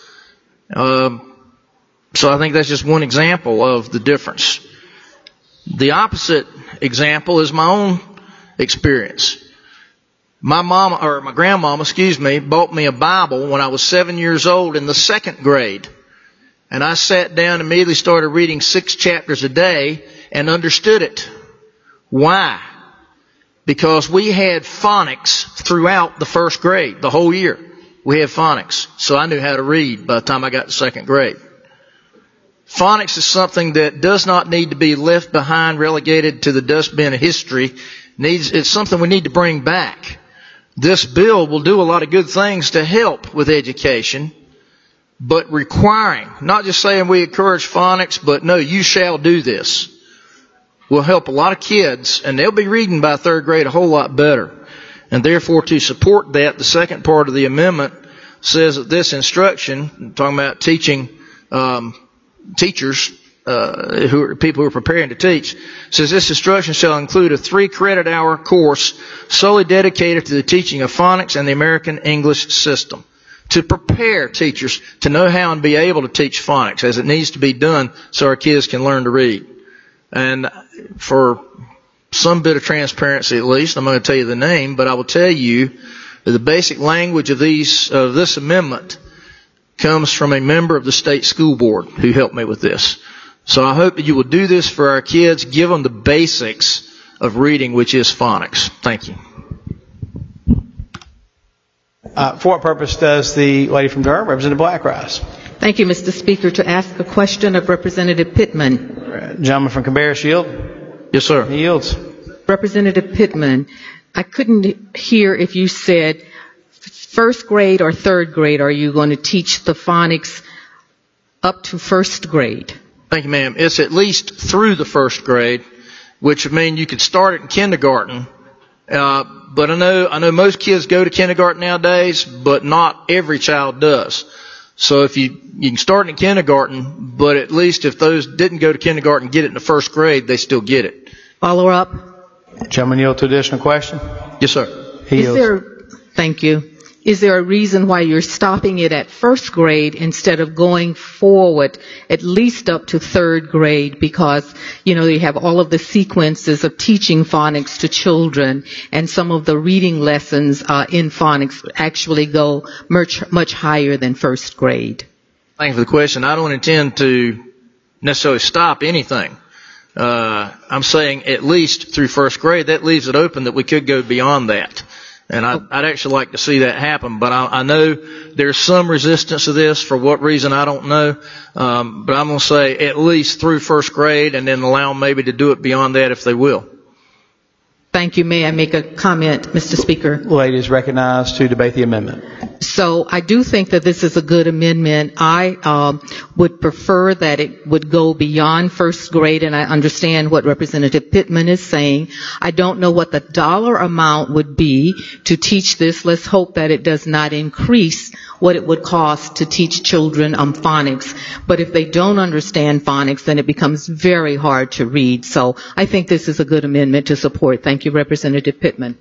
So I think that's just one example of the difference. The opposite example is my own experience. My grandmama, bought me a Bible when I was 7 years old in the 2nd grade. And I sat down and immediately started reading 6 chapters a day and understood it. Why? Because we had phonics throughout the 1st grade, the whole year. We had phonics. So I knew how to read by the time I got to 2nd grade. Phonics is something that does not need to be left behind, relegated to the dustbin of history. It's something we need to bring back. This bill will do a lot of good things to help with education, but requiring, not just saying we encourage phonics, but no, you shall do this, will help a lot of kids, and they'll be reading by 3rd grade a whole lot better. And therefore, to support that, the second part of the amendment says that this instruction, talking about teaching teachers, people who are preparing to teach, says this instruction shall include a 3-credit hour course solely dedicated to the teaching of phonics and the American English system, to prepare teachers to know how and be able to teach phonics as it needs to be done so our kids can learn to read. And for some bit of transparency at least, I'm going to tell you the name, but I will tell you that the basic language of this amendment comes from a member of the state school board who helped me with this. So I hope that you will do this for our kids, give them the basics of reading, which is phonics. Thank you. For what purpose does the lady from Durham, Representative Black, rise? Thank you, Mr. Speaker. To ask a question of Representative Pittman. Gentleman from Cabarrus yield? Yes, sir. He yields. Representative Pittman, I couldn't hear if you said 1st grade or 3rd grade are you going to teach the phonics up to 1st grade? Thank you, ma'am. It's at least through the 1st grade, which would mean you could start it in kindergarten. But I know most kids go to kindergarten nowadays, but not every child does. So if you can start in kindergarten, but at least if those didn't go to kindergarten, get it in the 1st grade, they still get it. Follow up. Gentleman yield to additional question? Yes, sir. He yields. Thank you. Is there a reason why you're stopping it at 1st grade instead of going forward at least up to 3rd grade? Because, you have all of the sequences of teaching phonics to children, and some of the reading lessons in phonics actually go much higher than 1st grade. Thank you for the question. I don't intend to necessarily stop anything. I'm saying at least through 1st grade. That leaves it open that we could go beyond that. And I'd actually like to see that happen, but I know there's some resistance to this. For what reason, I don't know. But I'm going to say at least through 1st grade, and then allow them maybe to do it beyond that if they will. Thank you. May I make a comment, Mr. Speaker? Lady is recognized to debate the amendment. So I do think that this is a good amendment. I would prefer that it would go beyond 1st grade, and I understand what Representative Pittman is saying. I don't know what the dollar amount would be to teach this. Let's hope that it does not increase what it would cost to teach children phonics. But if they don't understand phonics, then it becomes very hard to read. So I think this is a good amendment to support. Thank you, Representative Pittman.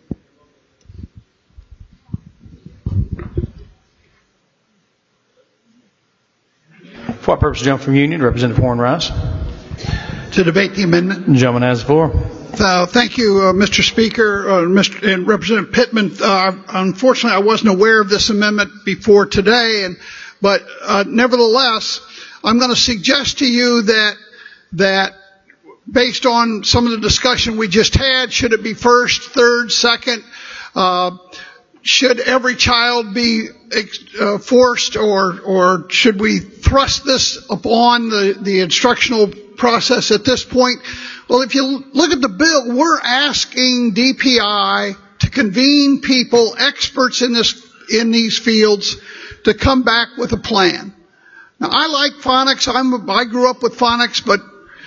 For what purpose, gentleman from Union, Representative Warren Rice? To debate the amendment. The gentleman has the floor. Thank you, Mr. Speaker, and Representative Pittman. Unfortunately, I wasn't aware of this amendment before today, but nevertheless, I'm going to suggest to you that based on some of the discussion we just had, should it be 1st, 3rd, 2nd? Should every child be forced, or should we thrust this upon the instructional process at this point? Well, if you look at the bill, we're asking DPI to convene people, experts in these fields, to come back with a plan. Now, I like phonics. I grew up with phonics, but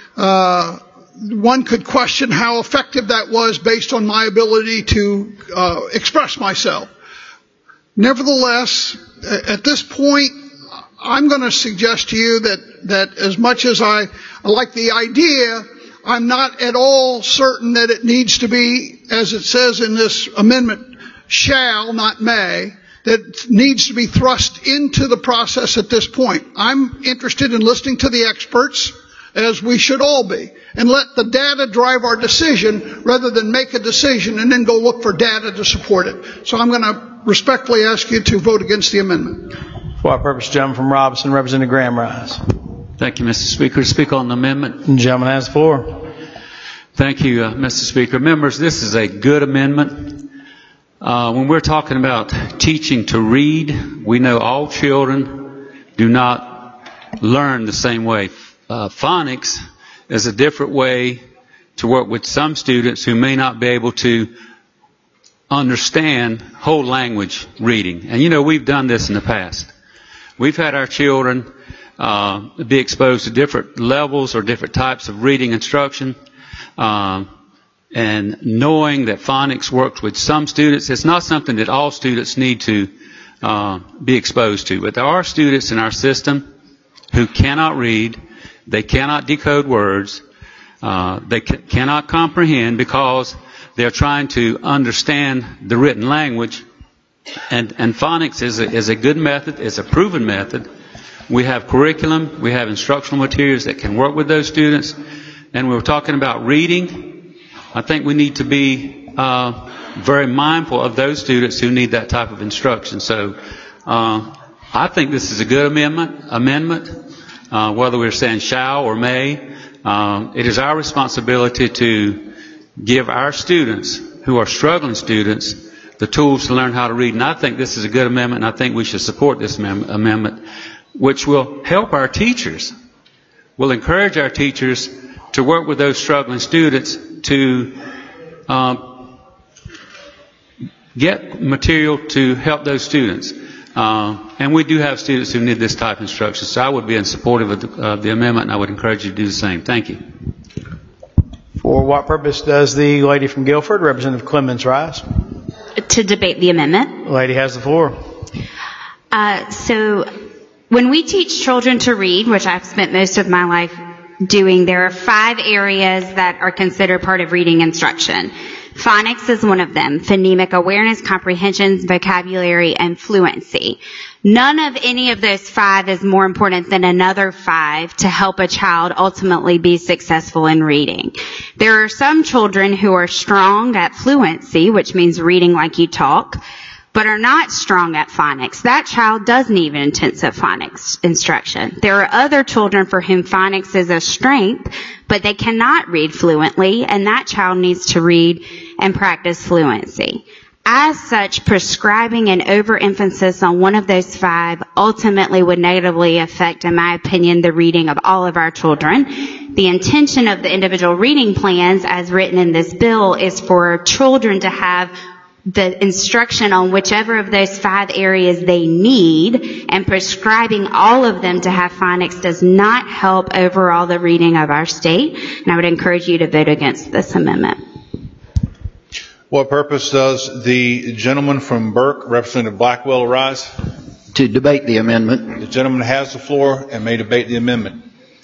one could question how effective that was based on my ability to express myself. Nevertheless, at this point, I'm going to suggest to you that as much as I like the idea, I'm not at all certain that it needs to be as it says in this amendment, shall, not may, that needs to be thrust into the process at this point. I'm interested in listening to the experts, as we should all be, and let the data drive our decision rather than make a decision and then go look for data to support it. So I'm going to respectfully ask you to vote against the amendment. For what purpose, gentleman from Robinson, Representative Graham, rise. Thank you, Mr. Speaker. To speak on the amendment. The gentleman has the floor. Thank you, Mr. Speaker. Members, this is a good amendment. When we're talking about teaching to read, we know all children do not learn the same way. Phonics is a different way to work with some students who may not be able to understand whole language reading. And you know, we've done this in the past. We've had our children be exposed to different levels or different types of reading instruction. And knowing that phonics works with some students, it's not something that all students need to be exposed to. But there are students in our system who cannot read, they cannot decode words, they cannot comprehend because they're trying to understand the written language. And phonics is a good method, it's a proven method. We have curriculum, we have instructional materials that can work with those students. And we're talking about reading. I think we need to be very mindful of those students who need that type of instruction. So I think this is a good amendment, whether we're saying shall or may. It is our responsibility to give our students, who are struggling students, the tools to learn how to read. And I think this is a good amendment, and I think we should support this amendment, which will help our teachers, will encourage our teachers to work with those struggling students to get material to help those students. And we do have students who need this type of instruction. So I would be in support of the amendment, and I would encourage you to do the same. Thank you. For what purpose does the lady from Guilford, Representative Clemens, rise? To debate the amendment. The lady has the floor. So when we teach children to read, which I've spent most of my life doing, there are 5 areas that are considered part of reading instruction. Phonics is one of them. Phonemic awareness, comprehension, vocabulary, and fluency. None of any of those 5 is more important than another 5 to help a child ultimately be successful in reading. There are some children who are strong at fluency, which means reading like you talk, but are not strong at phonics. That child does need intensive phonics instruction. There are other children for whom phonics is a strength, but they cannot read fluently, and that child needs to read and practice fluency. As such, prescribing an overemphasis on one of those 5 ultimately would negatively affect, in my opinion, the reading of all of our children. The intention of the individual reading plans, as written in this bill, is for children to have the instruction on whichever of those 5 areas they need, and prescribing all of them to have phonics does not help overall the reading of our state. And I would encourage you to vote against this amendment. What purpose does the gentleman from Burke, Representative Blackwell, rise? To debate the amendment. The gentleman has the floor and may debate the amendment.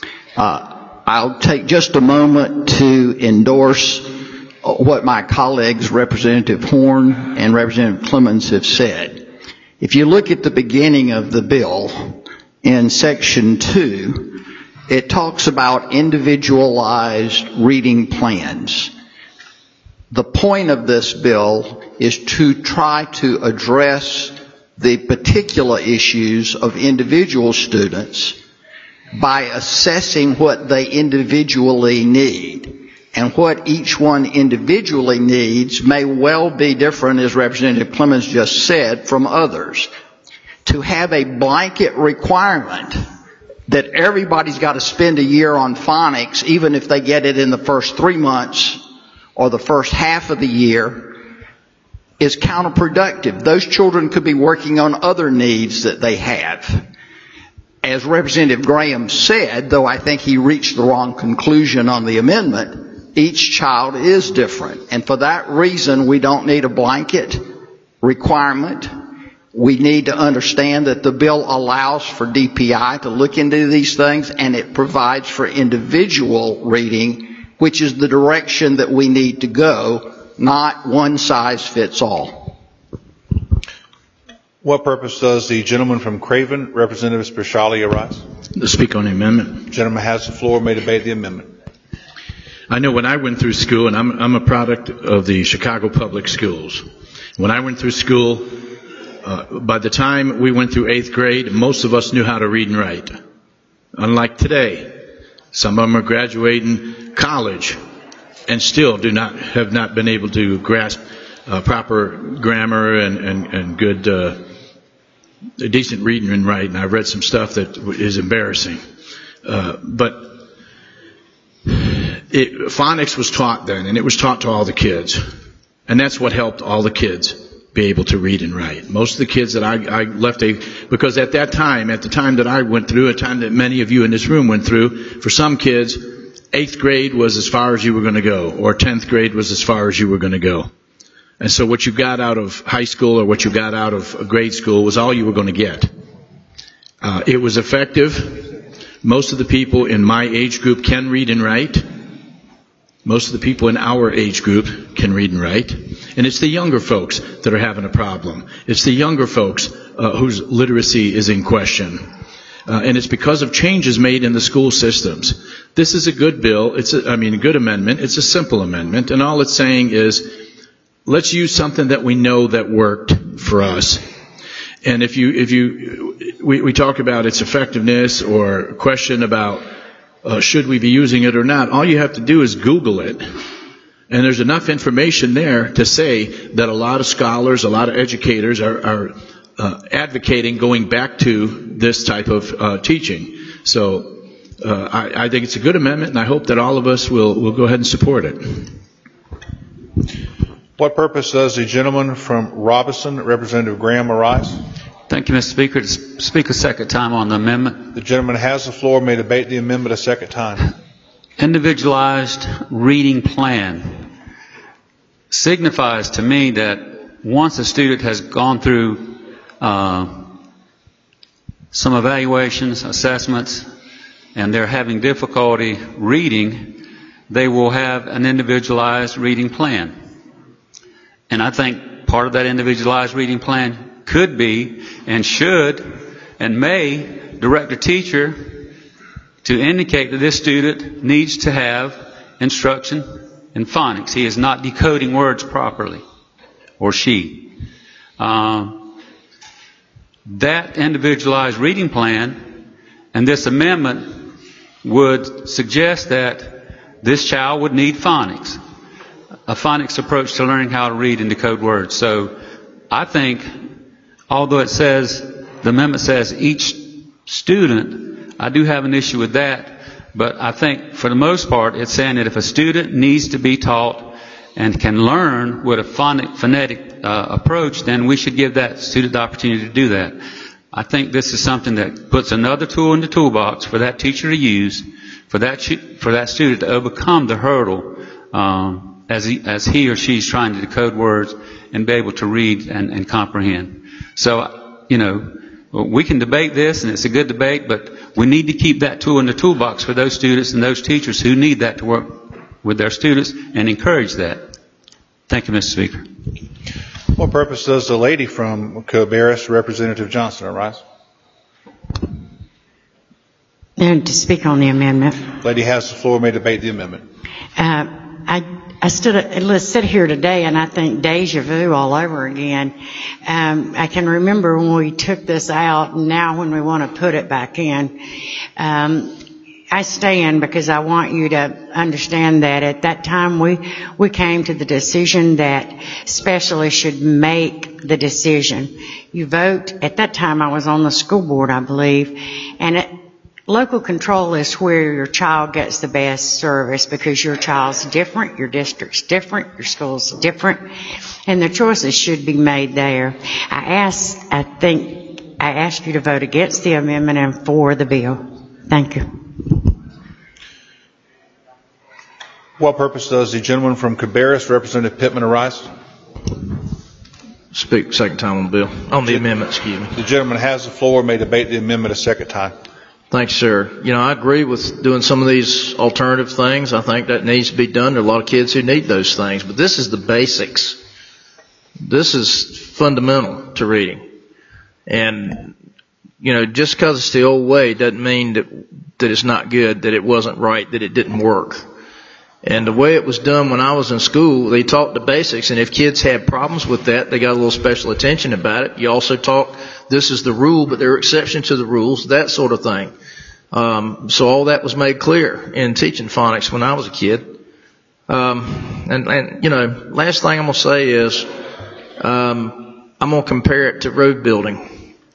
I'll take just a moment to endorse what my colleagues, Representative Horn and Representative Clemens, have said. If you look at the beginning of the bill, in Section 2, it talks about individualized reading plans. The point of this bill is to try to address the particular issues of individual students by assessing what they individually need. And what each one individually needs may well be different, as Representative Clemens just said, from others. To have a blanket requirement that everybody's got to spend a year on phonics, even if they get it in the first 3 months or the first half of the year, is counterproductive. Those children could be working on other needs that they have. As Representative Graham said, though I think he reached the wrong conclusion on the amendment, each child is different. And for that reason, we don't need a blanket requirement. We need to understand that the bill allows for DPI to look into these things, and it provides for individual reading, which is the direction that we need to go not one size fits all. What purpose does the gentleman from Craven, Representative Speciale, arise? To speak on the amendment. The gentleman has the floor. May debate the amendment. I know when I went through school, and I'm a product of the Chicago Public Schools. When I went through school, by the time we went through 8th grade, most of us knew how to read and write. Unlike today, some of them are graduating college and still have not been able to grasp proper grammar and good, decent reading and writing. I've read some stuff that is embarrassing. But phonics was taught then, and it was taught to all the kids. And that's what helped all the kids be able to read and write. Most of the kids that I left because at that time, at the time that I went through, a time that many of you in this room went through, for some kids, 8th grade was as far as you were going to go, or 10th grade was as far as you were going to go. And so what you got out of high school or what you got out of grade school was all you were going to get. It was effective. Most of the people in my age group can read and write. Most of the people in our age group can read and write. And it's the younger folks that are having a problem. It's the younger folks whose literacy is in question. And it's because of changes made in the school systems. This is a good bill. A good amendment. It's a simple amendment. And all it's saying is, let's use something that we know that worked for us. And we talk about its effectiveness or question about should we be using it or not, all you have to do is Google it. And there's enough information there to say that a lot of scholars, a lot of educators are advocating going back to this type of teaching. So I think it's a good amendment, and I hope that all of us will go ahead and support it. What purpose does the gentleman from Robinson, Representative Graham, arise? Thank you, Mr. Speaker. To speak a second time on the amendment. The gentleman has the floor. May debate the amendment a second time. Individualized reading plan signifies to me that once a student has gone through some evaluations, assessments, and they're having difficulty reading, they will have an individualized reading plan. And I think part of that individualized reading plan could be and should and may direct a teacher to indicate that this student needs to have instruction in phonics. He is not decoding words properly, or she. That individualized reading plan and this amendment would suggest that this child would need phonics, a phonics approach to learning how to read and decode words. So I think, although the amendment says each student, I do have an issue with that, but I think for the most part it's saying that if a student needs to be taught and can learn with a phonetic approach, then we should give that student the opportunity to do that. I think this is something that puts another tool in the toolbox for that teacher to use, for that student to overcome the hurdle as he or she is trying to decode words and be able to read and comprehend. So, we can debate this, and it's a good debate, but we need to keep that tool in the toolbox for those students and those teachers who need that to work with their students and encourage that. Thank you, Mr. Speaker. What purpose does the lady from Cabarrus, Representative Johnson, arise? And to speak on the amendment. Lady has the floor. May debate the amendment. I sit here today and I think deja vu all over again. I can remember when we took this out, and now when we want to put it back in. I stand because I want you to understand that at that time we came to the decision that specialists should make the decision. You vote. At that time I was on the school board, I believe, and local control is where your child gets the best service because your child's different, your district's different, your school's different, and the choices should be made there. I ask you to vote against the amendment and for the bill. Thank you. What purpose does the gentleman from Cabarrus, Representative Pittman, arise? Speak second time on the bill. On the amendment, excuse me. The gentleman has the floor. May debate the amendment a second time. Thanks, sir. I agree with doing some of these alternative things. I think that needs to be done. There are a lot of kids who need those things, but this is the basics. This is fundamental to reading. And, just because it's the old way doesn't mean that it's not good, that it wasn't right, that it didn't work. And the way it was done when I was in school, they taught the basics, and if kids had problems with that, they got a little special attention about it. You also taught this is the rule, but there are exceptions to the rules, that sort of thing. So all that was made clear in teaching phonics when I was a kid. Last thing I'm going to say is, I'm going to compare it to road building.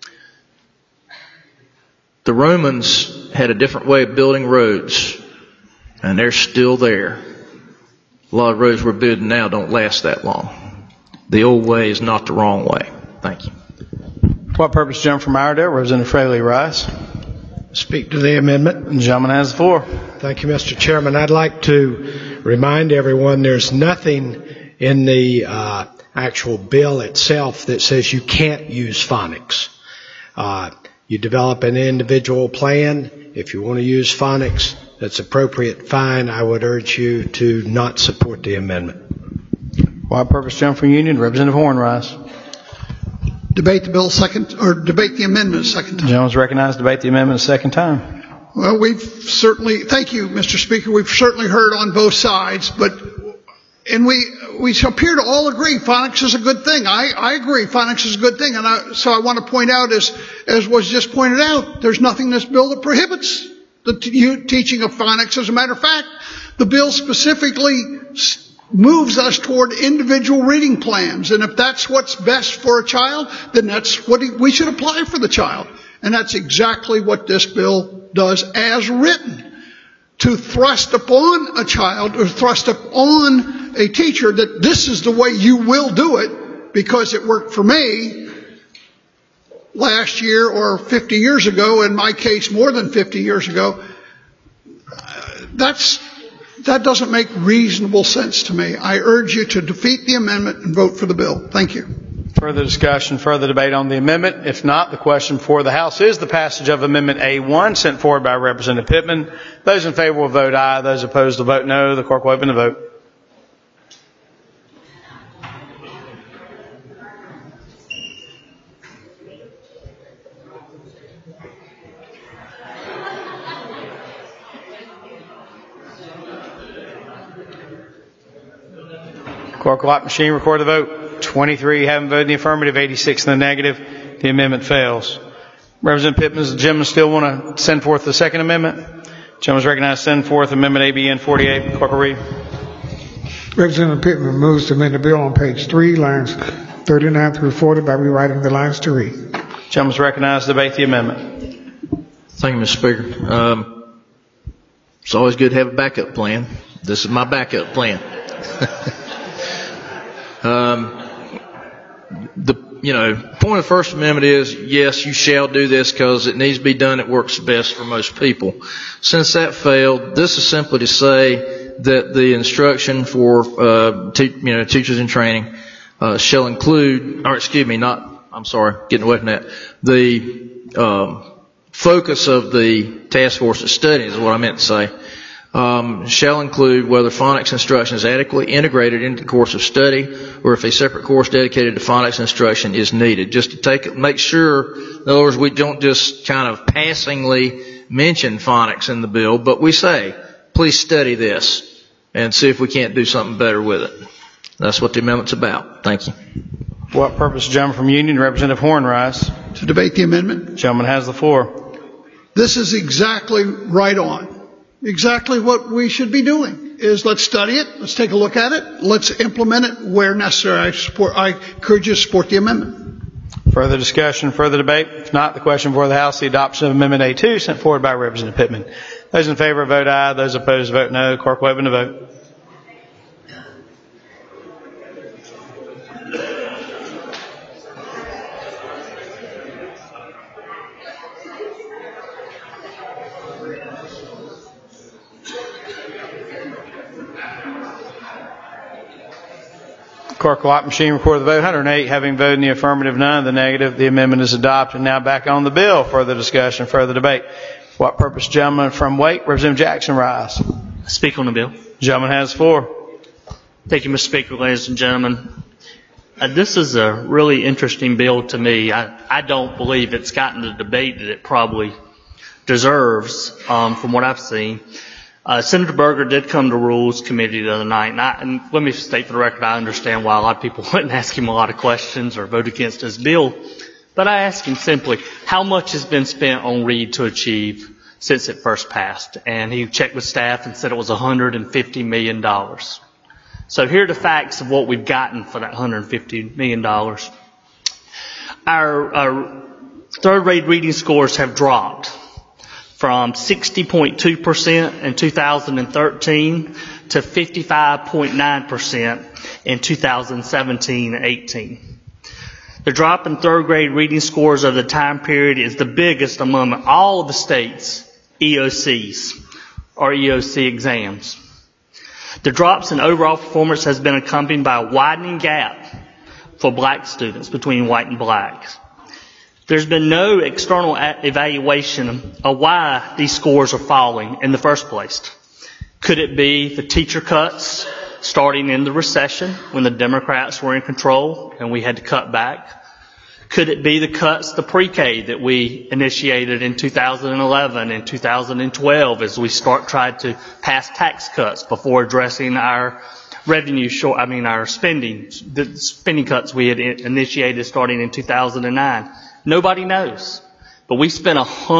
The Romans had a different way of building roads, and they're still there. A lot of roads we're building now don't last that long. The old way is not the wrong way. Thank you. What purpose, gentleman from Iredell? Representative Fraley Rice. Speak to the amendment. The gentleman has the floor. Thank you, Mr. Chairman. I'd like to remind everyone there's nothing in the actual bill itself that says you can't use phonics. You develop an individual plan. If you want to use phonics, that's appropriate, fine. I would urge you to not support the amendment. What purpose, gentleman from Union? Representative Horn Rice. Debate the bill second, or debate the amendment a second time. The gentleman's recognized. Debate the amendment a second time. Well, thank you, Mr. Speaker. We've certainly heard on both sides, and we appear to all agree phonics is a good thing. I agree phonics is a good thing, so I want to point out, as was just pointed out, there's nothing in this bill that prohibits the teaching of phonics. As a matter of fact, the bill specifically moves us toward individual reading plans, and if that's what's best for a child, then that's what we should apply for the child. And that's exactly what this bill does as written. To thrust upon a child, or thrust upon a teacher that this is the way you will do it because it worked for me last year or 50 years ago, in my case more than 50 years ago, that doesn't make reasonable sense to me. I urge you to defeat the amendment and vote for the bill. Thank you. Further discussion, further debate on the amendment? If not, the question before the House is the passage of Amendment A1 sent forward by Representative Pittman. Those in favor will vote aye. Those opposed will vote no. The clerk will open the vote. Clerk will lock machine, record the vote. 23 having voted in the affirmative, 86 in the negative. The amendment fails. Representative Pittman, does the gentleman still want to send forth the second amendment? The gentleman is recognized to send forth Amendment ABN 48. Clerk will read. Representative Pittman moves to amend the bill on page 3, lines 39 through 40 by rewriting the lines to read. The gentleman is recognized to debate the amendment. Thank you, Mr. Speaker. It's always good to have a backup plan. This is my backup plan. The point of the First Amendment is, yes, you shall do this because it needs to be done. It works best for most people. Since that failed, this is simply to say that the instruction for teachers in training shall include, getting away from that. The focus of the task force's study is what I meant to say. Shall include whether phonics instruction is adequately integrated into the course of study, or if a separate course dedicated to phonics instruction is needed. Just to make sure, in other words, we don't just kind of passingly mention phonics in the bill, but we say, please study this and see if we can't do something better with it. That's what the amendment's about. Thank you. What purpose, gentleman from Union? Representative Horn Rice. To debate the amendment. The gentleman has the floor. This is exactly right on. Exactly what we should be doing is let's study it, let's take a look at it, let's implement it where necessary. I encourage you to support the amendment. Further discussion, further debate? If not, the question before the House, the adoption of Amendment A2 sent forward by Representative Pittman. Those in favor vote aye, those opposed vote no. Clerk will open the vote. Clerk will lock machine, record the vote. 108 having voted in the affirmative, none in the negative. The amendment is adopted. Now back on the bill. Further discussion, further debate. What purpose, gentleman from Wake? Representative Jackson, rise. Speak on the bill. Gentleman has the floor. Thank you, Mr. Speaker, ladies and gentlemen. This is a really interesting bill to me. I don't believe it's gotten the debate that it probably deserves from what I've seen. Senator Berger did come to Rules Committee the other night, and let me state for the record, I understand why a lot of people wouldn't ask him a lot of questions or vote against his bill, but I asked him simply, how much has been spent on Read to Achieve since it first passed? And he checked with staff and said it was $150 million. So here are the facts of what we've gotten for that $150 million. Our third grade reading scores have dropped from 60.2% in 2013 to 55.9% in 2017-18. The drop in third grade reading scores over the time period is the biggest among all of the states' EOCs, or EOC exams. The drops in overall performance has been accompanied by a widening gap for black students between white and blacks. There's been no external evaluation of why these scores are falling in the first place. Could it be the teacher cuts starting in the recession when the Democrats were in control and we had to cut back? Could it be the cuts to pre-K that we initiated in 2011 and 2012 as we tried to pass tax cuts before addressing our our spending cuts we had initiated starting in 2009? Nobody knows. But we spent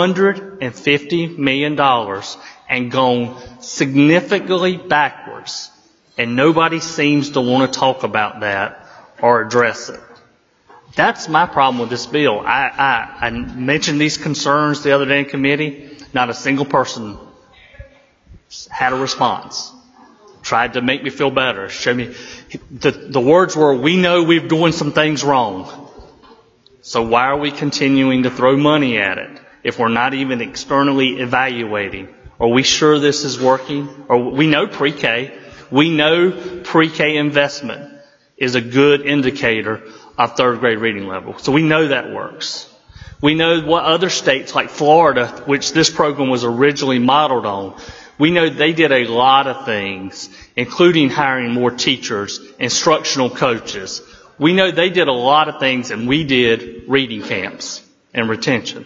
$150 million and gone significantly backwards. And nobody seems to want to talk about that or address it. That's my problem with this bill. I mentioned these concerns the other day in committee. Not a single person had a response. Tried to make me feel better. Show me. The words were, we know we're doing some things wrong. So why are we continuing to throw money at it if we're not even externally evaluating? Are we sure this is working? Or we know pre-K. We know pre-K investment is a good indicator of third grade reading level. So we know that works. We know what other states like Florida, which this program was originally modeled on, we know they did a lot of things, including hiring more teachers, instructional coaches. We know they did a lot of things, and we did reading camps and retention.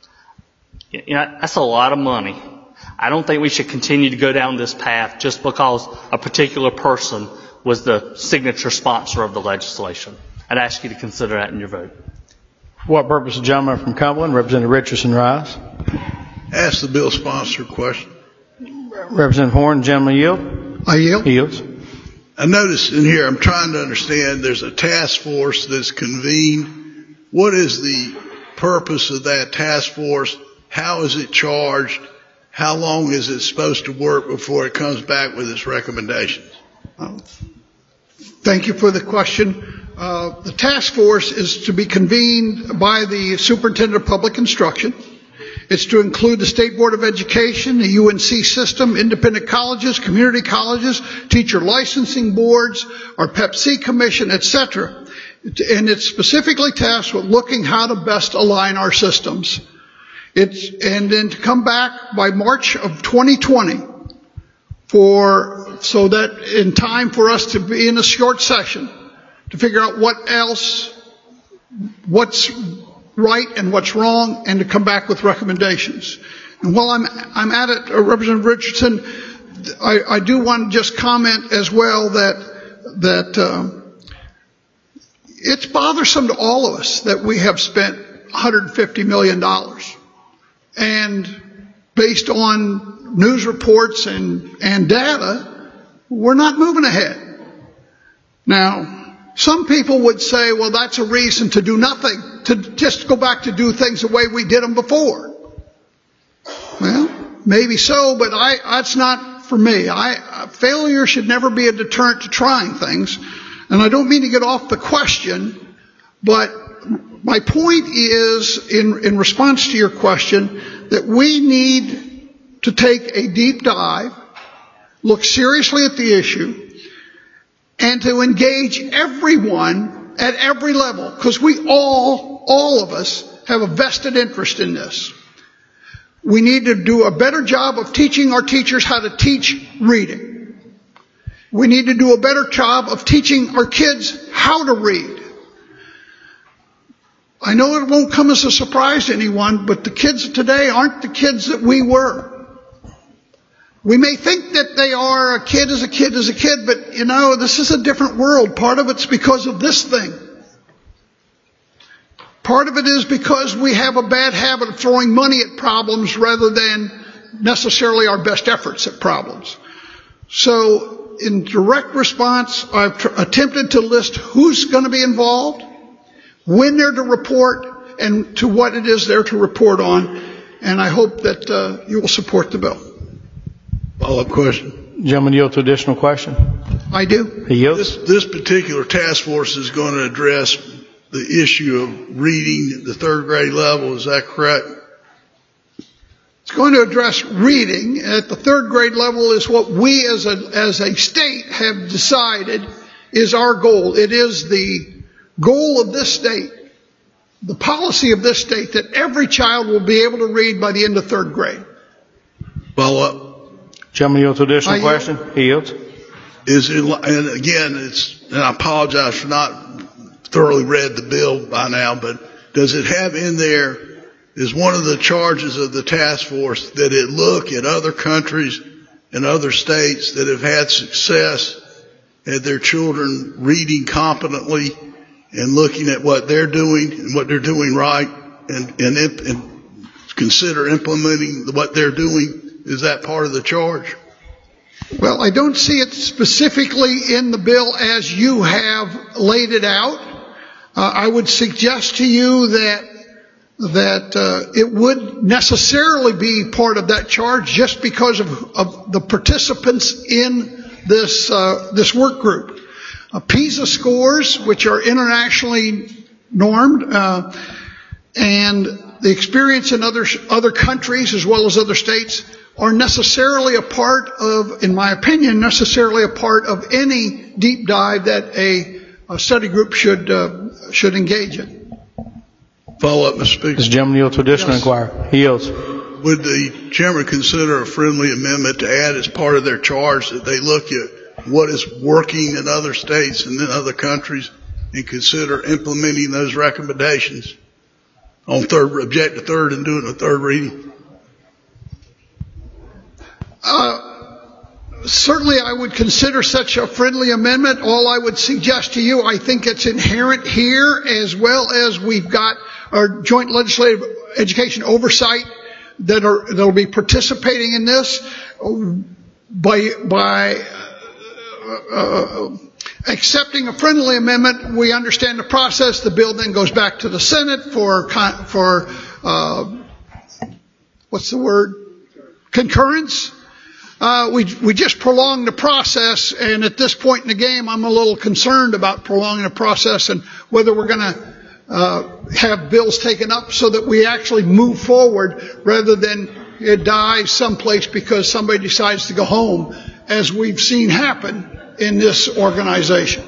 You know, that's a lot of money. I don't think we should continue to go down this path just because a particular person was the signature sponsor of the legislation. I'd ask you to consider that in your vote. For what purpose, the gentleman from Cumberland, Representative Richardson, rise. Ask the bill sponsor a question. Representative Horn, gentleman yield. I yield. Yields. I noticed in here, I'm trying to understand, there's a task force that's convened. What is the purpose of that task force? How is it charged? How long is it supposed to work before it comes back with its recommendations? Thank you for the question. The task force is to be convened by the Superintendent of Public Instruction. It's to include the State Board of Education, the UNC system, independent colleges, community colleges, teacher licensing boards, our Pep-C Commission, etc. And it's specifically tasked with looking how to best align our systems. And then to come back by March of 2020 so that in time for us to be in a short session to figure out what's right and what's wrong, and to come back with recommendations. And while I'm at it, Representative Richardson, I do want to just comment as well that it's bothersome to all of us that we have spent $150 million. And based on news reports and data, we're not moving ahead. Now, some people would say, well, that's a reason to do nothing, to just go back to do things the way we did them before. Well, maybe so, but that's not for me. Failure should never be a deterrent to trying things. And I don't mean to get off the question, but my point is, in response to your question, that we need to take a deep dive, look seriously at the issue, and to engage everyone at every level, because we all of us have a vested interest in this. We need to do a better job of teaching our teachers how to teach reading. We need to do a better job of teaching our kids how to read. I know it won't come as a surprise to anyone, but the kids today aren't the kids that we were. We may think that they are, a kid is a kid is a kid, but you know, this is a different world. Part of it's because of this thing. Part of it is because we have a bad habit of throwing money at problems rather than necessarily our best efforts at problems. So in direct response, I've attempted to list who's going to be involved, when they're to report, and to what it is they're to report on. And I hope that you will support the bill. Follow-up question. Gentleman yield to additional question. I do. He yields. This particular task force is going to address the issue of reading at the third grade level. Is that correct? It's going to address reading at the third grade level is what we as a state have decided is our goal. It is the goal of this state, the policy of this state, that every child will be able to read by the end of third grade. Follow up. Gentleman yield to additional question. He yields. Is it, and again, and I apologize for not thoroughly read the bill by now, but does it have in there, is one of the charges of the task force that it look at other countries and other states that have had success at their children reading competently and looking at what they're doing and what they're doing right and consider implementing what they're doing? Is that part of the charge? Well, I don't see it specifically in the bill as you have laid it out. I would suggest to you that it would necessarily be part of that charge just because of the participants in this work group. PISA scores, which are internationally normed, and the experience in other countries as well as other states are necessarily a part of, in my opinion, necessarily a part of any deep dive that a study group should engage in. Follow up, Mr. Speaker. This gentleman yields to additional inquiry. He yields. Would the chairman consider a friendly amendment to add as part of their charge that they look at what is working in other states and in other countries and consider implementing those recommendations on object to third and doing a third reading? Certainly I would consider such a friendly amendment. All I would suggest to you, I think it's inherent here, as well as we've got our joint legislative education oversight that'll be participating in this by accepting a friendly amendment. We understand the process. The bill then goes back to the Senate for what's the word? Concurrence. We just prolong the process, and at this point in the game, I'm a little concerned about prolonging the process and whether we're going to have bills taken up so that we actually move forward rather than it dies someplace because somebody decides to go home, as we've seen happen in this organization.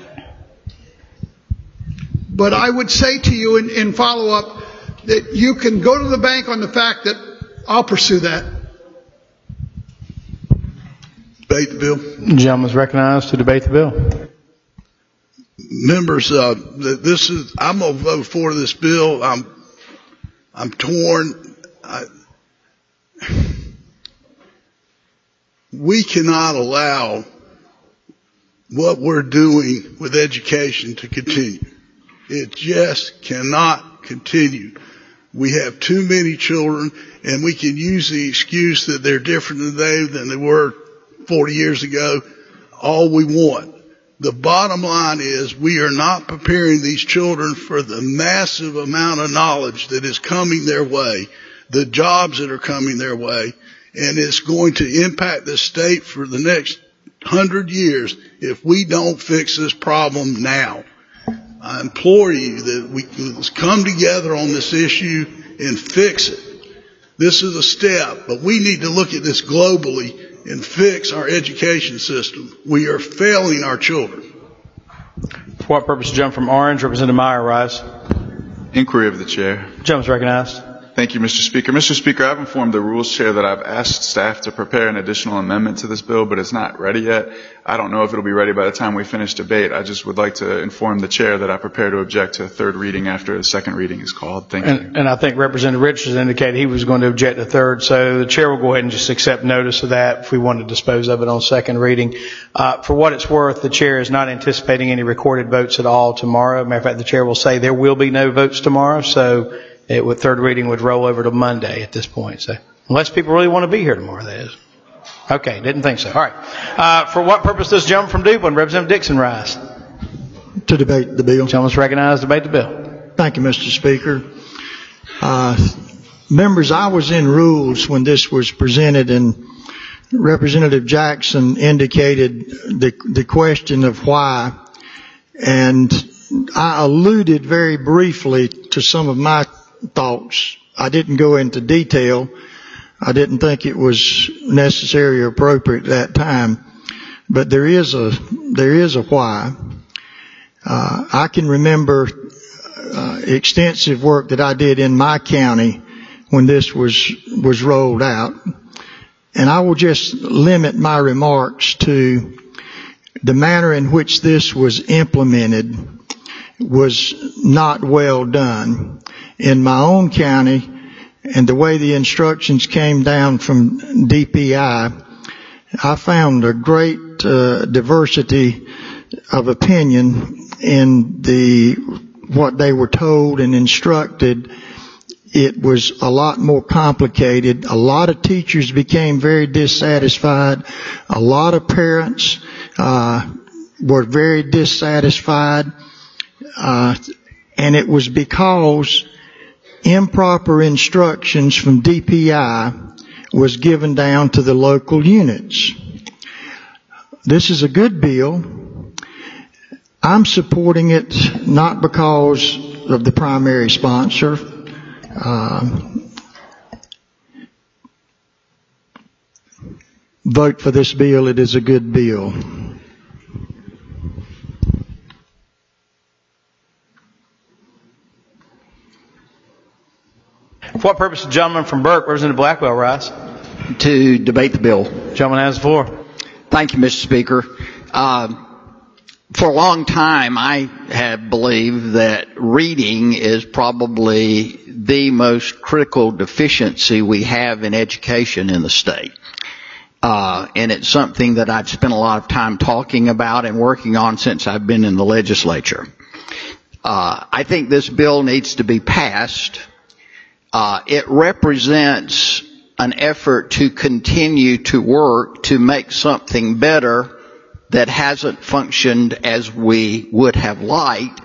But I would say to you in follow-up that you can go to the bank on the fact that I'll pursue that. Debate the bill. The gentleman is recognized to debate the bill. Members, I'm going to vote for this bill. I'm torn. We cannot allow what we're doing with education to continue. It just cannot continue. We have too many children, and we can use the excuse that they're different today than they were 40 years ago, all we want. The bottom line is we are not preparing these children for the massive amount of knowledge that is coming their way, the jobs that are coming their way, and it's going to impact the state for the next 100 years if we don't fix this problem now. I implore you that we come together on this issue and fix it. This is a step, but we need to look at this globally and fix our education system. We are failing our children. For what purpose, the gentleman from Orange, Representative Meyer, rise. Inquiry of the chair. The gentleman is recognized. Thank you, Mr. Speaker. Mr. Speaker, I've informed the Rules Chair that I've asked staff to prepare an additional amendment to this bill, but it's not ready yet. I don't know if it'll be ready by the time we finish debate. I just would like to inform the Chair that I prepare to object to a third reading after the second reading is called. Thank you. And I think Representative Richards indicated he was going to object to third, so the Chair will go ahead and just accept notice of that if we want to dispose of it on second reading. For what it's worth, the Chair is not anticipating any recorded votes at all tomorrow. Matter of fact, the Chair will say there will be no votes tomorrow, so third reading would roll over to Monday at this point. So unless people really want to be here tomorrow, that is. Okay, didn't think so. All right. For what purpose does gentleman from Duplin, Representative Dixon, rise? To debate the bill. Gentleman's recognized to debate the bill. Thank you, Mr. Speaker. Members, I was in Rules when this was presented, and Representative Jackson indicated the question of why, and I alluded very briefly to some of my thoughts. I didn't go into detail. I didn't think it was necessary or appropriate at that time. But there is a why. I can remember extensive work that I did in my county when this was rolled out. And I will just limit my remarks to the manner in which this was implemented was not well done. In my own county, and the way the instructions came down from DPI, I found a great diversity of opinion in what they were told and instructed. It was a lot more complicated. A lot of teachers became very dissatisfied. A lot of parents were very dissatisfied. And it was because improper instructions from DPI was given down to the local units. This is a good bill. I'm supporting it not because of the primary sponsor. Vote for this bill. It is a good bill. For what purpose, the gentleman from Burke, Representative Blackwell, rise? To debate the bill. Gentleman has the floor. Thank you, Mr. Speaker. For a long time, I have believed that reading is probably the most critical deficiency we have in education in the state. And it's something that I've spent a lot of time talking about and working on since I've been in the legislature. I think this bill needs to be passed. It represents an effort to continue to work to make something better that hasn't functioned as we would have liked,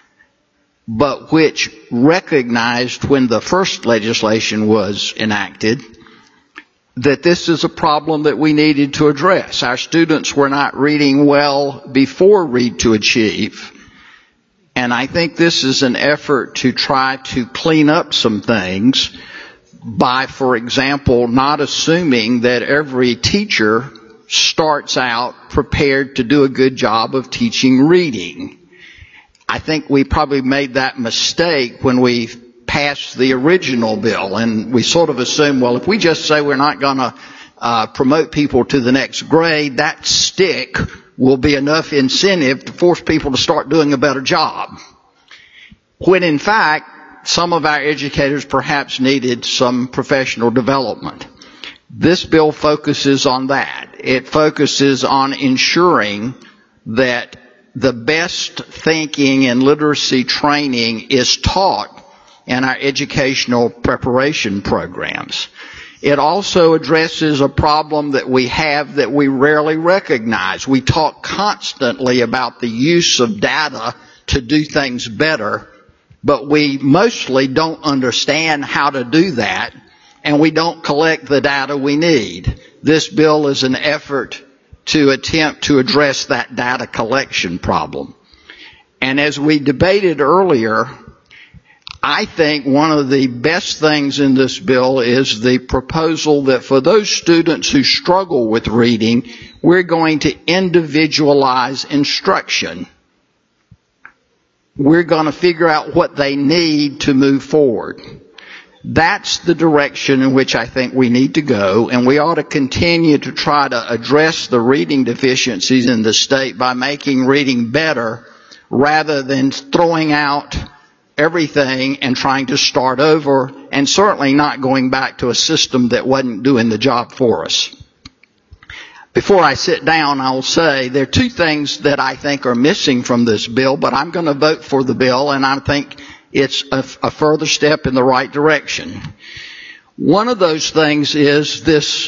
but which recognized when the first legislation was enacted that this is a problem that we needed to address. Our students were not reading well before Read to Achieve. And I think this is an effort to try to clean up some things by, for example, not assuming that every teacher starts out prepared to do a good job of teaching reading. I think we probably made that mistake when we passed the original bill, and we sort of assumed, well, if we just say we're not going to promote people to the next grade, that stick will be enough incentive to force people to start doing a better job. When in fact, some of our educators perhaps needed some professional development. This bill focuses on that. It focuses on ensuring that the best thinking and literacy training is taught in our educational preparation programs. It also addresses a problem that we have that we rarely recognize. We talk constantly about the use of data to do things better, but we mostly don't understand how to do that, and we don't collect the data we need. This bill is an effort to attempt to address that data collection problem. And as we debated earlier, I think one of the best things in this bill is the proposal that for those students who struggle with reading, we're going to individualize instruction. We're going to figure out what they need to move forward. That's the direction in which I think we need to go, and we ought to continue to try to address the reading deficiencies in the state by making reading better rather than throwing out everything and trying to start over, and certainly not going back to a system that wasn't doing the job for us. Before I sit down, I'll say there are two things that I think are missing from this bill, but I'm going to vote for the bill, and I think it's a further step in the right direction. One of those things is this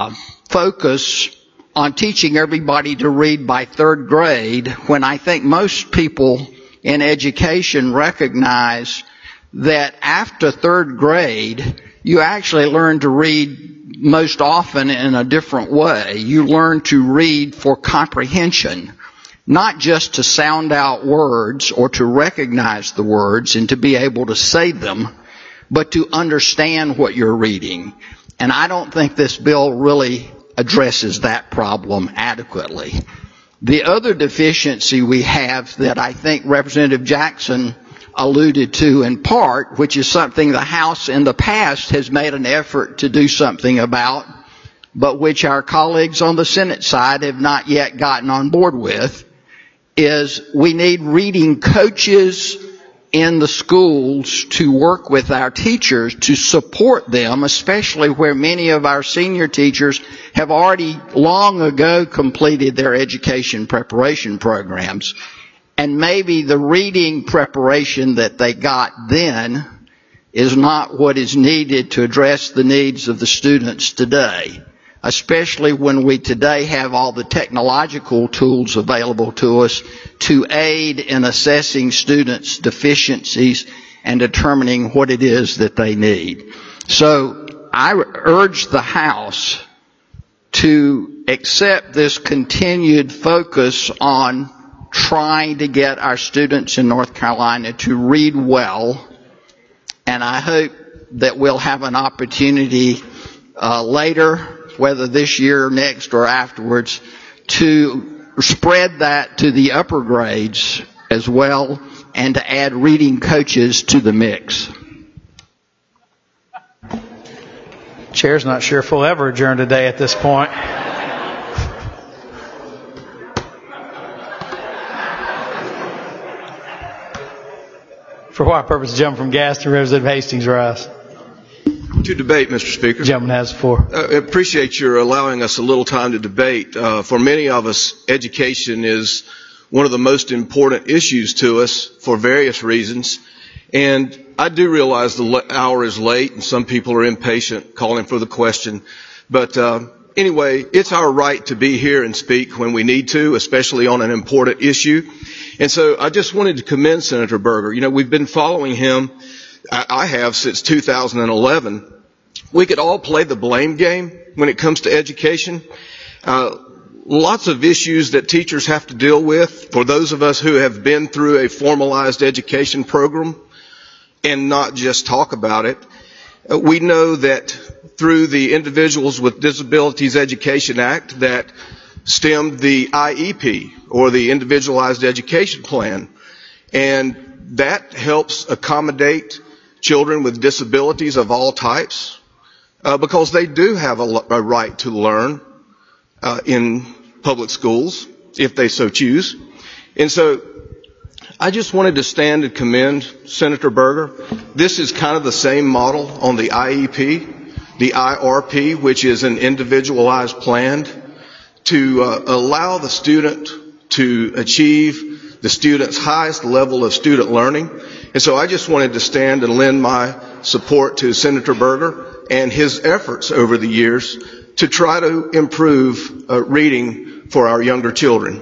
focus on teaching everybody to read by third grade, when I think most people in education recognize that after third grade, you actually learn to read most often in a different way. You learn to read for comprehension, not just to sound out words or to recognize the words and to be able to say them, but to understand what you're reading. And I don't think this bill really addresses that problem adequately. The other deficiency we have that I think Representative Jackson alluded to in part, which is something the House in the past has made an effort to do something about, but which our colleagues on the Senate side have not yet gotten on board with, is we need reading coaches in the schools to work with our teachers to support them, especially where many of our senior teachers have already long ago completed their education preparation programs. And maybe the reading preparation that they got then is not what is needed to address the needs of the students today, especially when we today have all the technological tools available to us to aid in assessing students' deficiencies and determining what it is that they need. So I urge the House to accept this continued focus on trying to get our students in North Carolina to read well, and I hope that we'll have an opportunity later, whether this year, next, or afterwards, to spread that to the upper grades as well and to add reading coaches to the mix. Chair's not sure if we'll ever adjourn today at this point. For what purpose, the gentleman from Gaston, Representative Hastings, rise. To debate, Mr. Speaker. The gentleman has the floor. I appreciate your allowing us a little time to debate. For many of us, education is one of the most important issues to us for various reasons. And I do realize the hour is late and some people are impatient calling for the question. But anyway, it's our right to be here and speak when we need to, especially on an important issue. And so I just wanted to commend Senator Berger. You know, we've been following him. I have since 2011. We could all play the blame game when it comes to education. Lots of issues that teachers have to deal with for those of us who have been through a formalized education program and not just talk about it. We know that through the Individuals with Disabilities Education Act that stemmed the IEP, or the Individualized Education Plan, and that helps accommodate children with disabilities of all types, because they do have a right to learn in public schools if they so choose. And so I just wanted to stand and commend Senator Berger. This is kind of the same model on the IEP, the IRP, which is an individualized plan to allow the student to achieve the student's highest level of student learning. And so I just wanted to stand and lend my support to Senator Berger and his efforts over the years to try to improve reading for our younger children.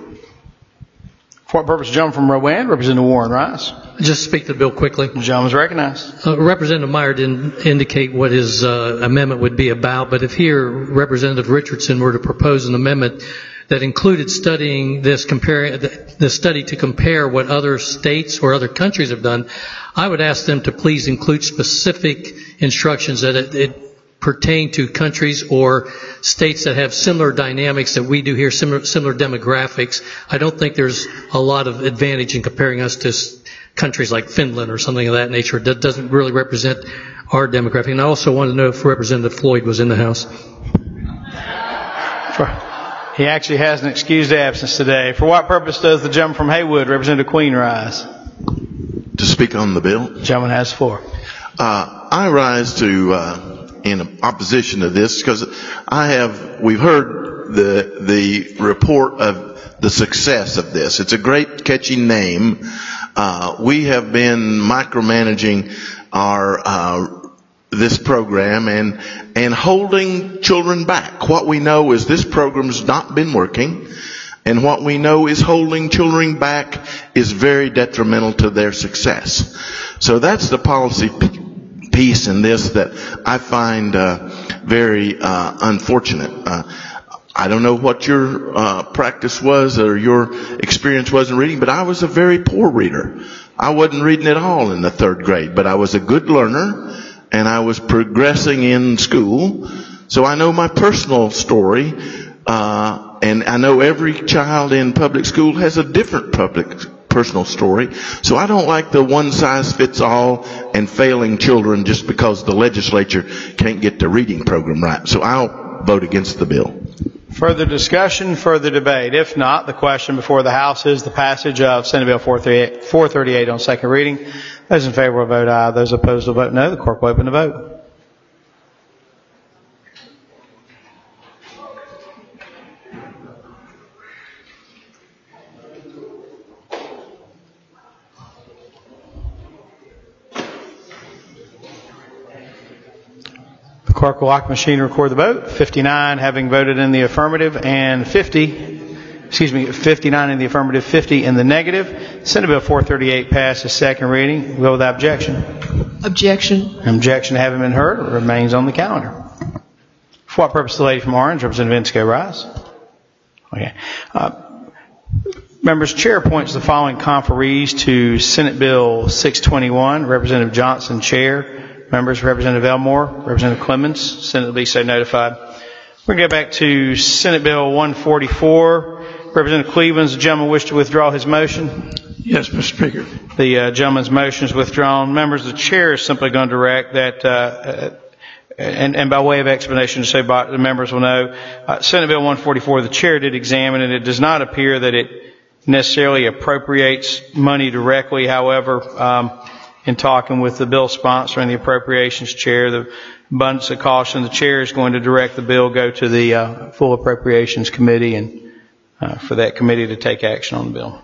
For what purpose, the gentleman from Rowan, Representative Warren, rise. Just speak to the bill quickly. The gentleman is recognized. Representative Meyer didn't indicate what his amendment would be about, but if here Representative Richardson were to propose an amendment that included studying this, comparing the study to compare what other states or other countries have done, I would ask them to please include specific instructions that it pertain to countries or states that have similar dynamics that we do here, similar demographics. I don't think there's a lot of advantage in comparing us to countries like Finland or something of that nature. That doesn't really represent our demographic. And I also wanted to know if Representative Floyd was in the House. He actually has an excused absence today. For what purpose does the gentleman from Haywood, Representative Queen, rise? To speak on the bill. The gentleman has the floor. I rise to in opposition to this because we've heard the report of the success of this. It's a great catchy name. We have been micromanaging this program and holding children back. What we know is this program's not been working, and what we know is holding children back is very detrimental to their success. So that's the policy piece in this that I find very unfortunate. I don't know what your practice was or your experience was in reading, but I was a very poor reader. I wasn't reading at all in the 3rd grade, but I was a good learner and I was progressing in school. So I know my personal story, and I know every child in public school has a different personal story. So I don't like the one size fits all and failing children just because the legislature can't get the reading program right. So I'll vote against the bill. Further discussion, further debate. If not, the question before the House is the passage of Senate Bill 438 on second reading. Those in favor will vote aye. Those opposed will vote no. The clerk will open the vote. The clerk will lock the machine and record the vote. 59 having voted in the affirmative and 59 in the affirmative, 50 in the negative. Senate Bill 438 passes second reading. We'll go without objection. Objection. Objection having been heard, it remains on the calendar. For what purpose the lady from Orange, Representative Insco, rise? Okay. Members, Chair appoints the following conferees to Senate Bill 621. Representative Johnson, Chair. Members, Representative Elmore, Representative Clemens. Senate will be so notified. We're going to go back to Senate Bill 144. Representative Cleveland, the gentleman wish to withdraw his motion? Yes, Mr. Speaker. The gentleman's motion is withdrawn. Members, the Chair is simply going to direct that, and by way of explanation, so the members will know, Senate Bill 144, the Chair did examine it. It does not appear that it necessarily appropriates money directly. However, in talking with the bill sponsor and the appropriations chair, the abundance of caution, the Chair is going to direct the bill go to the full appropriations committee and for that committee to take action on the bill.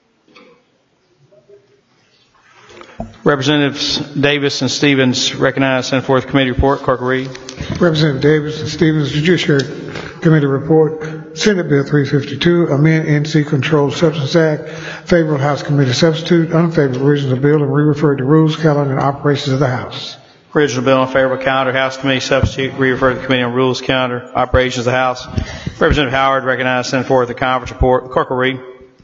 Representatives Davis and Stevens recognize send forth committee report. Clerk will read. Representative Davis and Stevens, Judiciary Committee report. Senate Bill 352, amend NC Controlled Substance Act. Favorable House Committee substitute. Unfavorable original bill and re-refer to rules, calendar, and operations of the House. Original bill on favorable calendar. House Committee substitute. Re-refer to the Committee on Rules, Calendar, Operations of the House. Representative Howard recognized send forth the conference report. The clerk will read.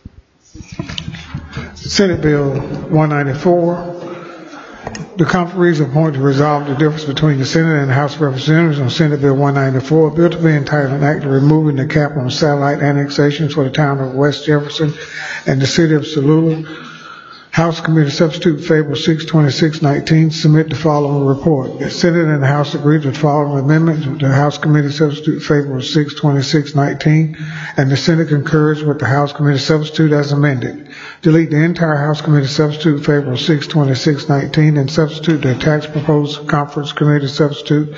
Senate Bill 194. The conferees appointed to resolve the difference between the Senate and the House of Representatives on Senate Bill 194, a bill to be entitled an act of removing the cap on satellite annexations for the town of West Jefferson and the city of Salula. House Committee substitute favorable 62619. Submit the following report. The Senate and the House agreed with the following amendments. The House Committee substitute favorable 62619, and the Senate concurs with the House Committee substitute as amended. Delete the entire House Committee substitute favorable 62619 and substitute the attached proposed Conference Committee substitute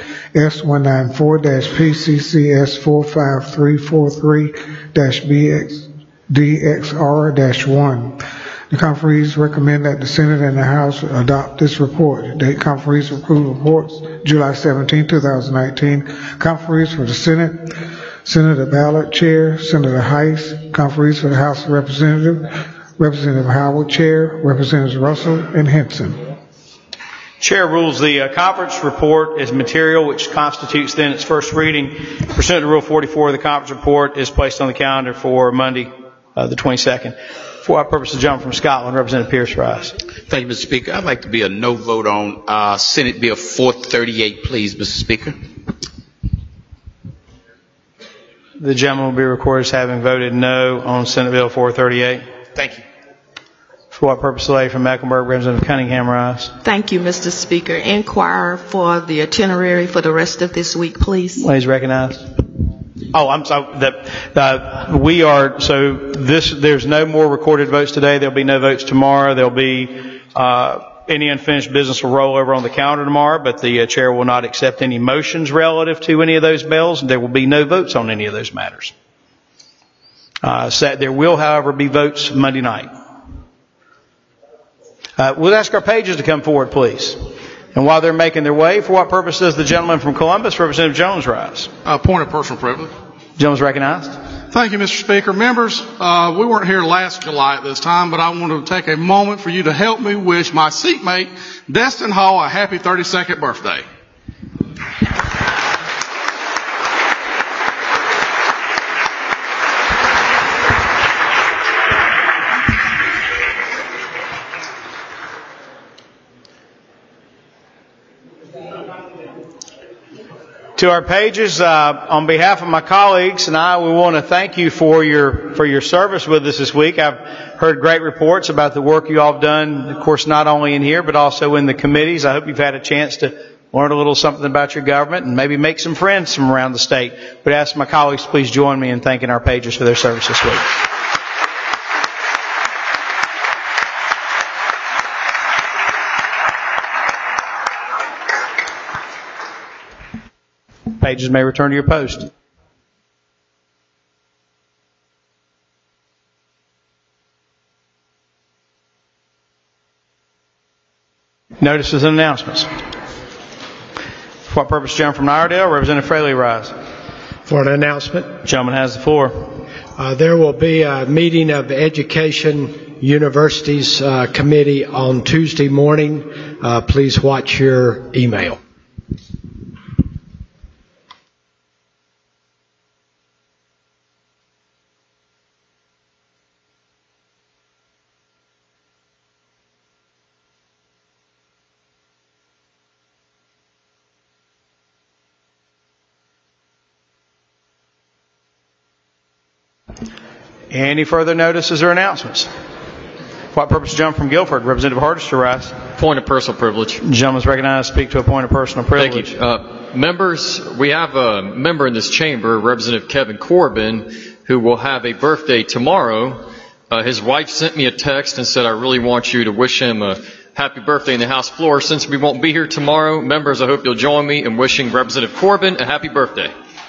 S194-PCCS453-BXDXR-1. The conferees recommend that the Senate and the House adopt this report. The date conferees approve reports July 17, 2019. Conferees for the Senate, Senator Ballard, Chair, Senator Heiss. Conferees for the House of Representatives, Representative Howard, Chair, Representatives Russell and Henson. Chair rules the conference report is material which constitutes then its first reading. Pursuant to Rule 44, the conference report is placed on the calendar for Monday, the 22nd. For what purpose, the gentleman from Scotland, Representative Pierce, rise. Thank you, Mr. Speaker. I'd like to be a no vote on Senate Bill 438, please, Mr. Speaker. The gentleman will be recorded as having voted no on Senate Bill 438. Thank you. For what purpose delay from Mecklenburg? Representative Cunningham rise. Thank you, Mr. Speaker. Inquire for the itinerary for the rest of this week, please. Ladies recognized. Oh, I'm sorry. There's no more recorded votes today. There'll be no votes tomorrow. There'll be any unfinished business will roll over on the calendar tomorrow, but the chair will not accept any motions relative to any of those bills. There will be no votes on any of those matters. There will, however, be votes Monday night. We'll ask our pages to come forward, please. And while they're making their way, for what purpose does the gentleman from Columbus, Representative Jones, rise? Point of personal privilege. Gentleman's recognized. Thank you, Mr. Speaker. Members, we weren't here last July at this time, but I want to take a moment for you to help me wish my seatmate, Destin Hall, a happy 32nd birthday. To our pages, on behalf of my colleagues and I, we want to thank you for your service with us this week. I've heard great reports about the work you all have done, of course, not only in here, but also in the committees. I hope you've had a chance to learn a little something about your government and maybe make some friends from around the state. But I ask my colleagues to please join me in thanking our pages for their service this week. Pages may return to your post. Notices and announcements. For what purpose, gentleman from Iredell? Representative Fraley, rise. For an announcement. Gentleman has the floor. There will be a meeting of the Education Universities Committee on Tuesday morning. Please watch your email. Any further notices or announcements? For what purpose, John from Guilford? Representative Hardester, rise. Point of personal privilege. The gentleman is recognized to speak to a point of personal privilege. Thank you. Members, we have a member in this chamber, Representative Kevin Corbin, who will have a birthday tomorrow. His wife sent me a text and said, I really want you to wish him a happy birthday in the House floor. Since we won't be here tomorrow, members, I hope you'll join me in wishing Representative Corbin a happy birthday.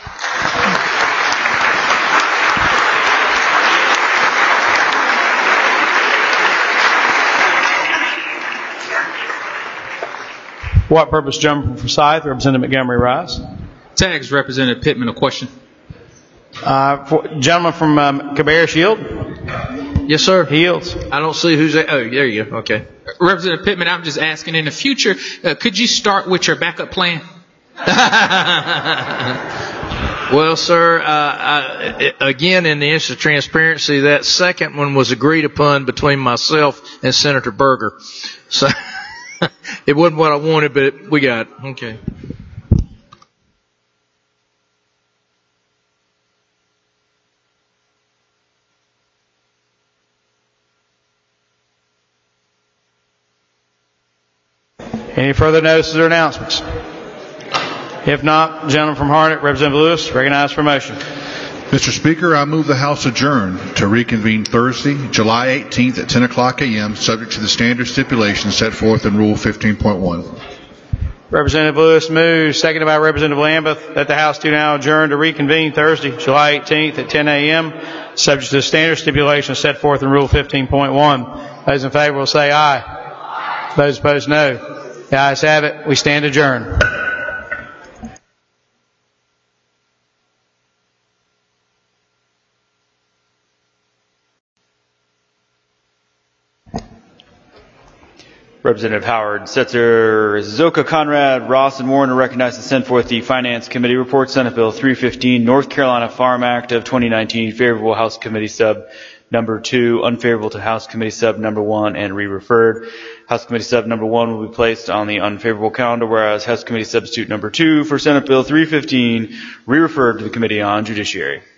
What purpose, gentleman from Forsyth? Representative Montgomery, rise. Tags Representative Pittman, a question. Gentleman from Cabarrus, yield. Yes, sir. He yields. I don't see who's that. Oh, there you go. Okay. Representative Pittman, I'm just asking, in the future, could you start with your backup plan? Well, sir, again, in the interest of transparency, that second one was agreed upon between myself and Senator Berger. So it wasn't what I wanted, but we got it. Okay. Any further notices or announcements? If not, gentleman from Harnett, Representative Lewis, recognized for motion. Mr. Speaker, I move the House adjourn to reconvene Thursday, July 18th at 10 o'clock a.m., subject to the standard stipulations set forth in Rule 15.1. Representative Lewis moves, seconded by Representative Lambeth, that the House do now adjourn to reconvene Thursday, July 18th at 10 a.m., subject to the standard stipulations set forth in Rule 15.1. Those in favor will say aye. Those opposed, no. The ayes have it. We stand adjourned. Representative Howard, Setzer, Zoka, Conrad, Ross, and Warren are recognized to send forth the Finance Committee report, Senate Bill 315, North Carolina Farm Act of 2019, favorable House Committee Sub number 2, unfavorable to House Committee Sub number 1, and re-referred. House Committee Sub number 1 will be placed on the unfavorable calendar, whereas House Committee Substitute number 2 for Senate Bill 315 re-referred to the Committee on Judiciary.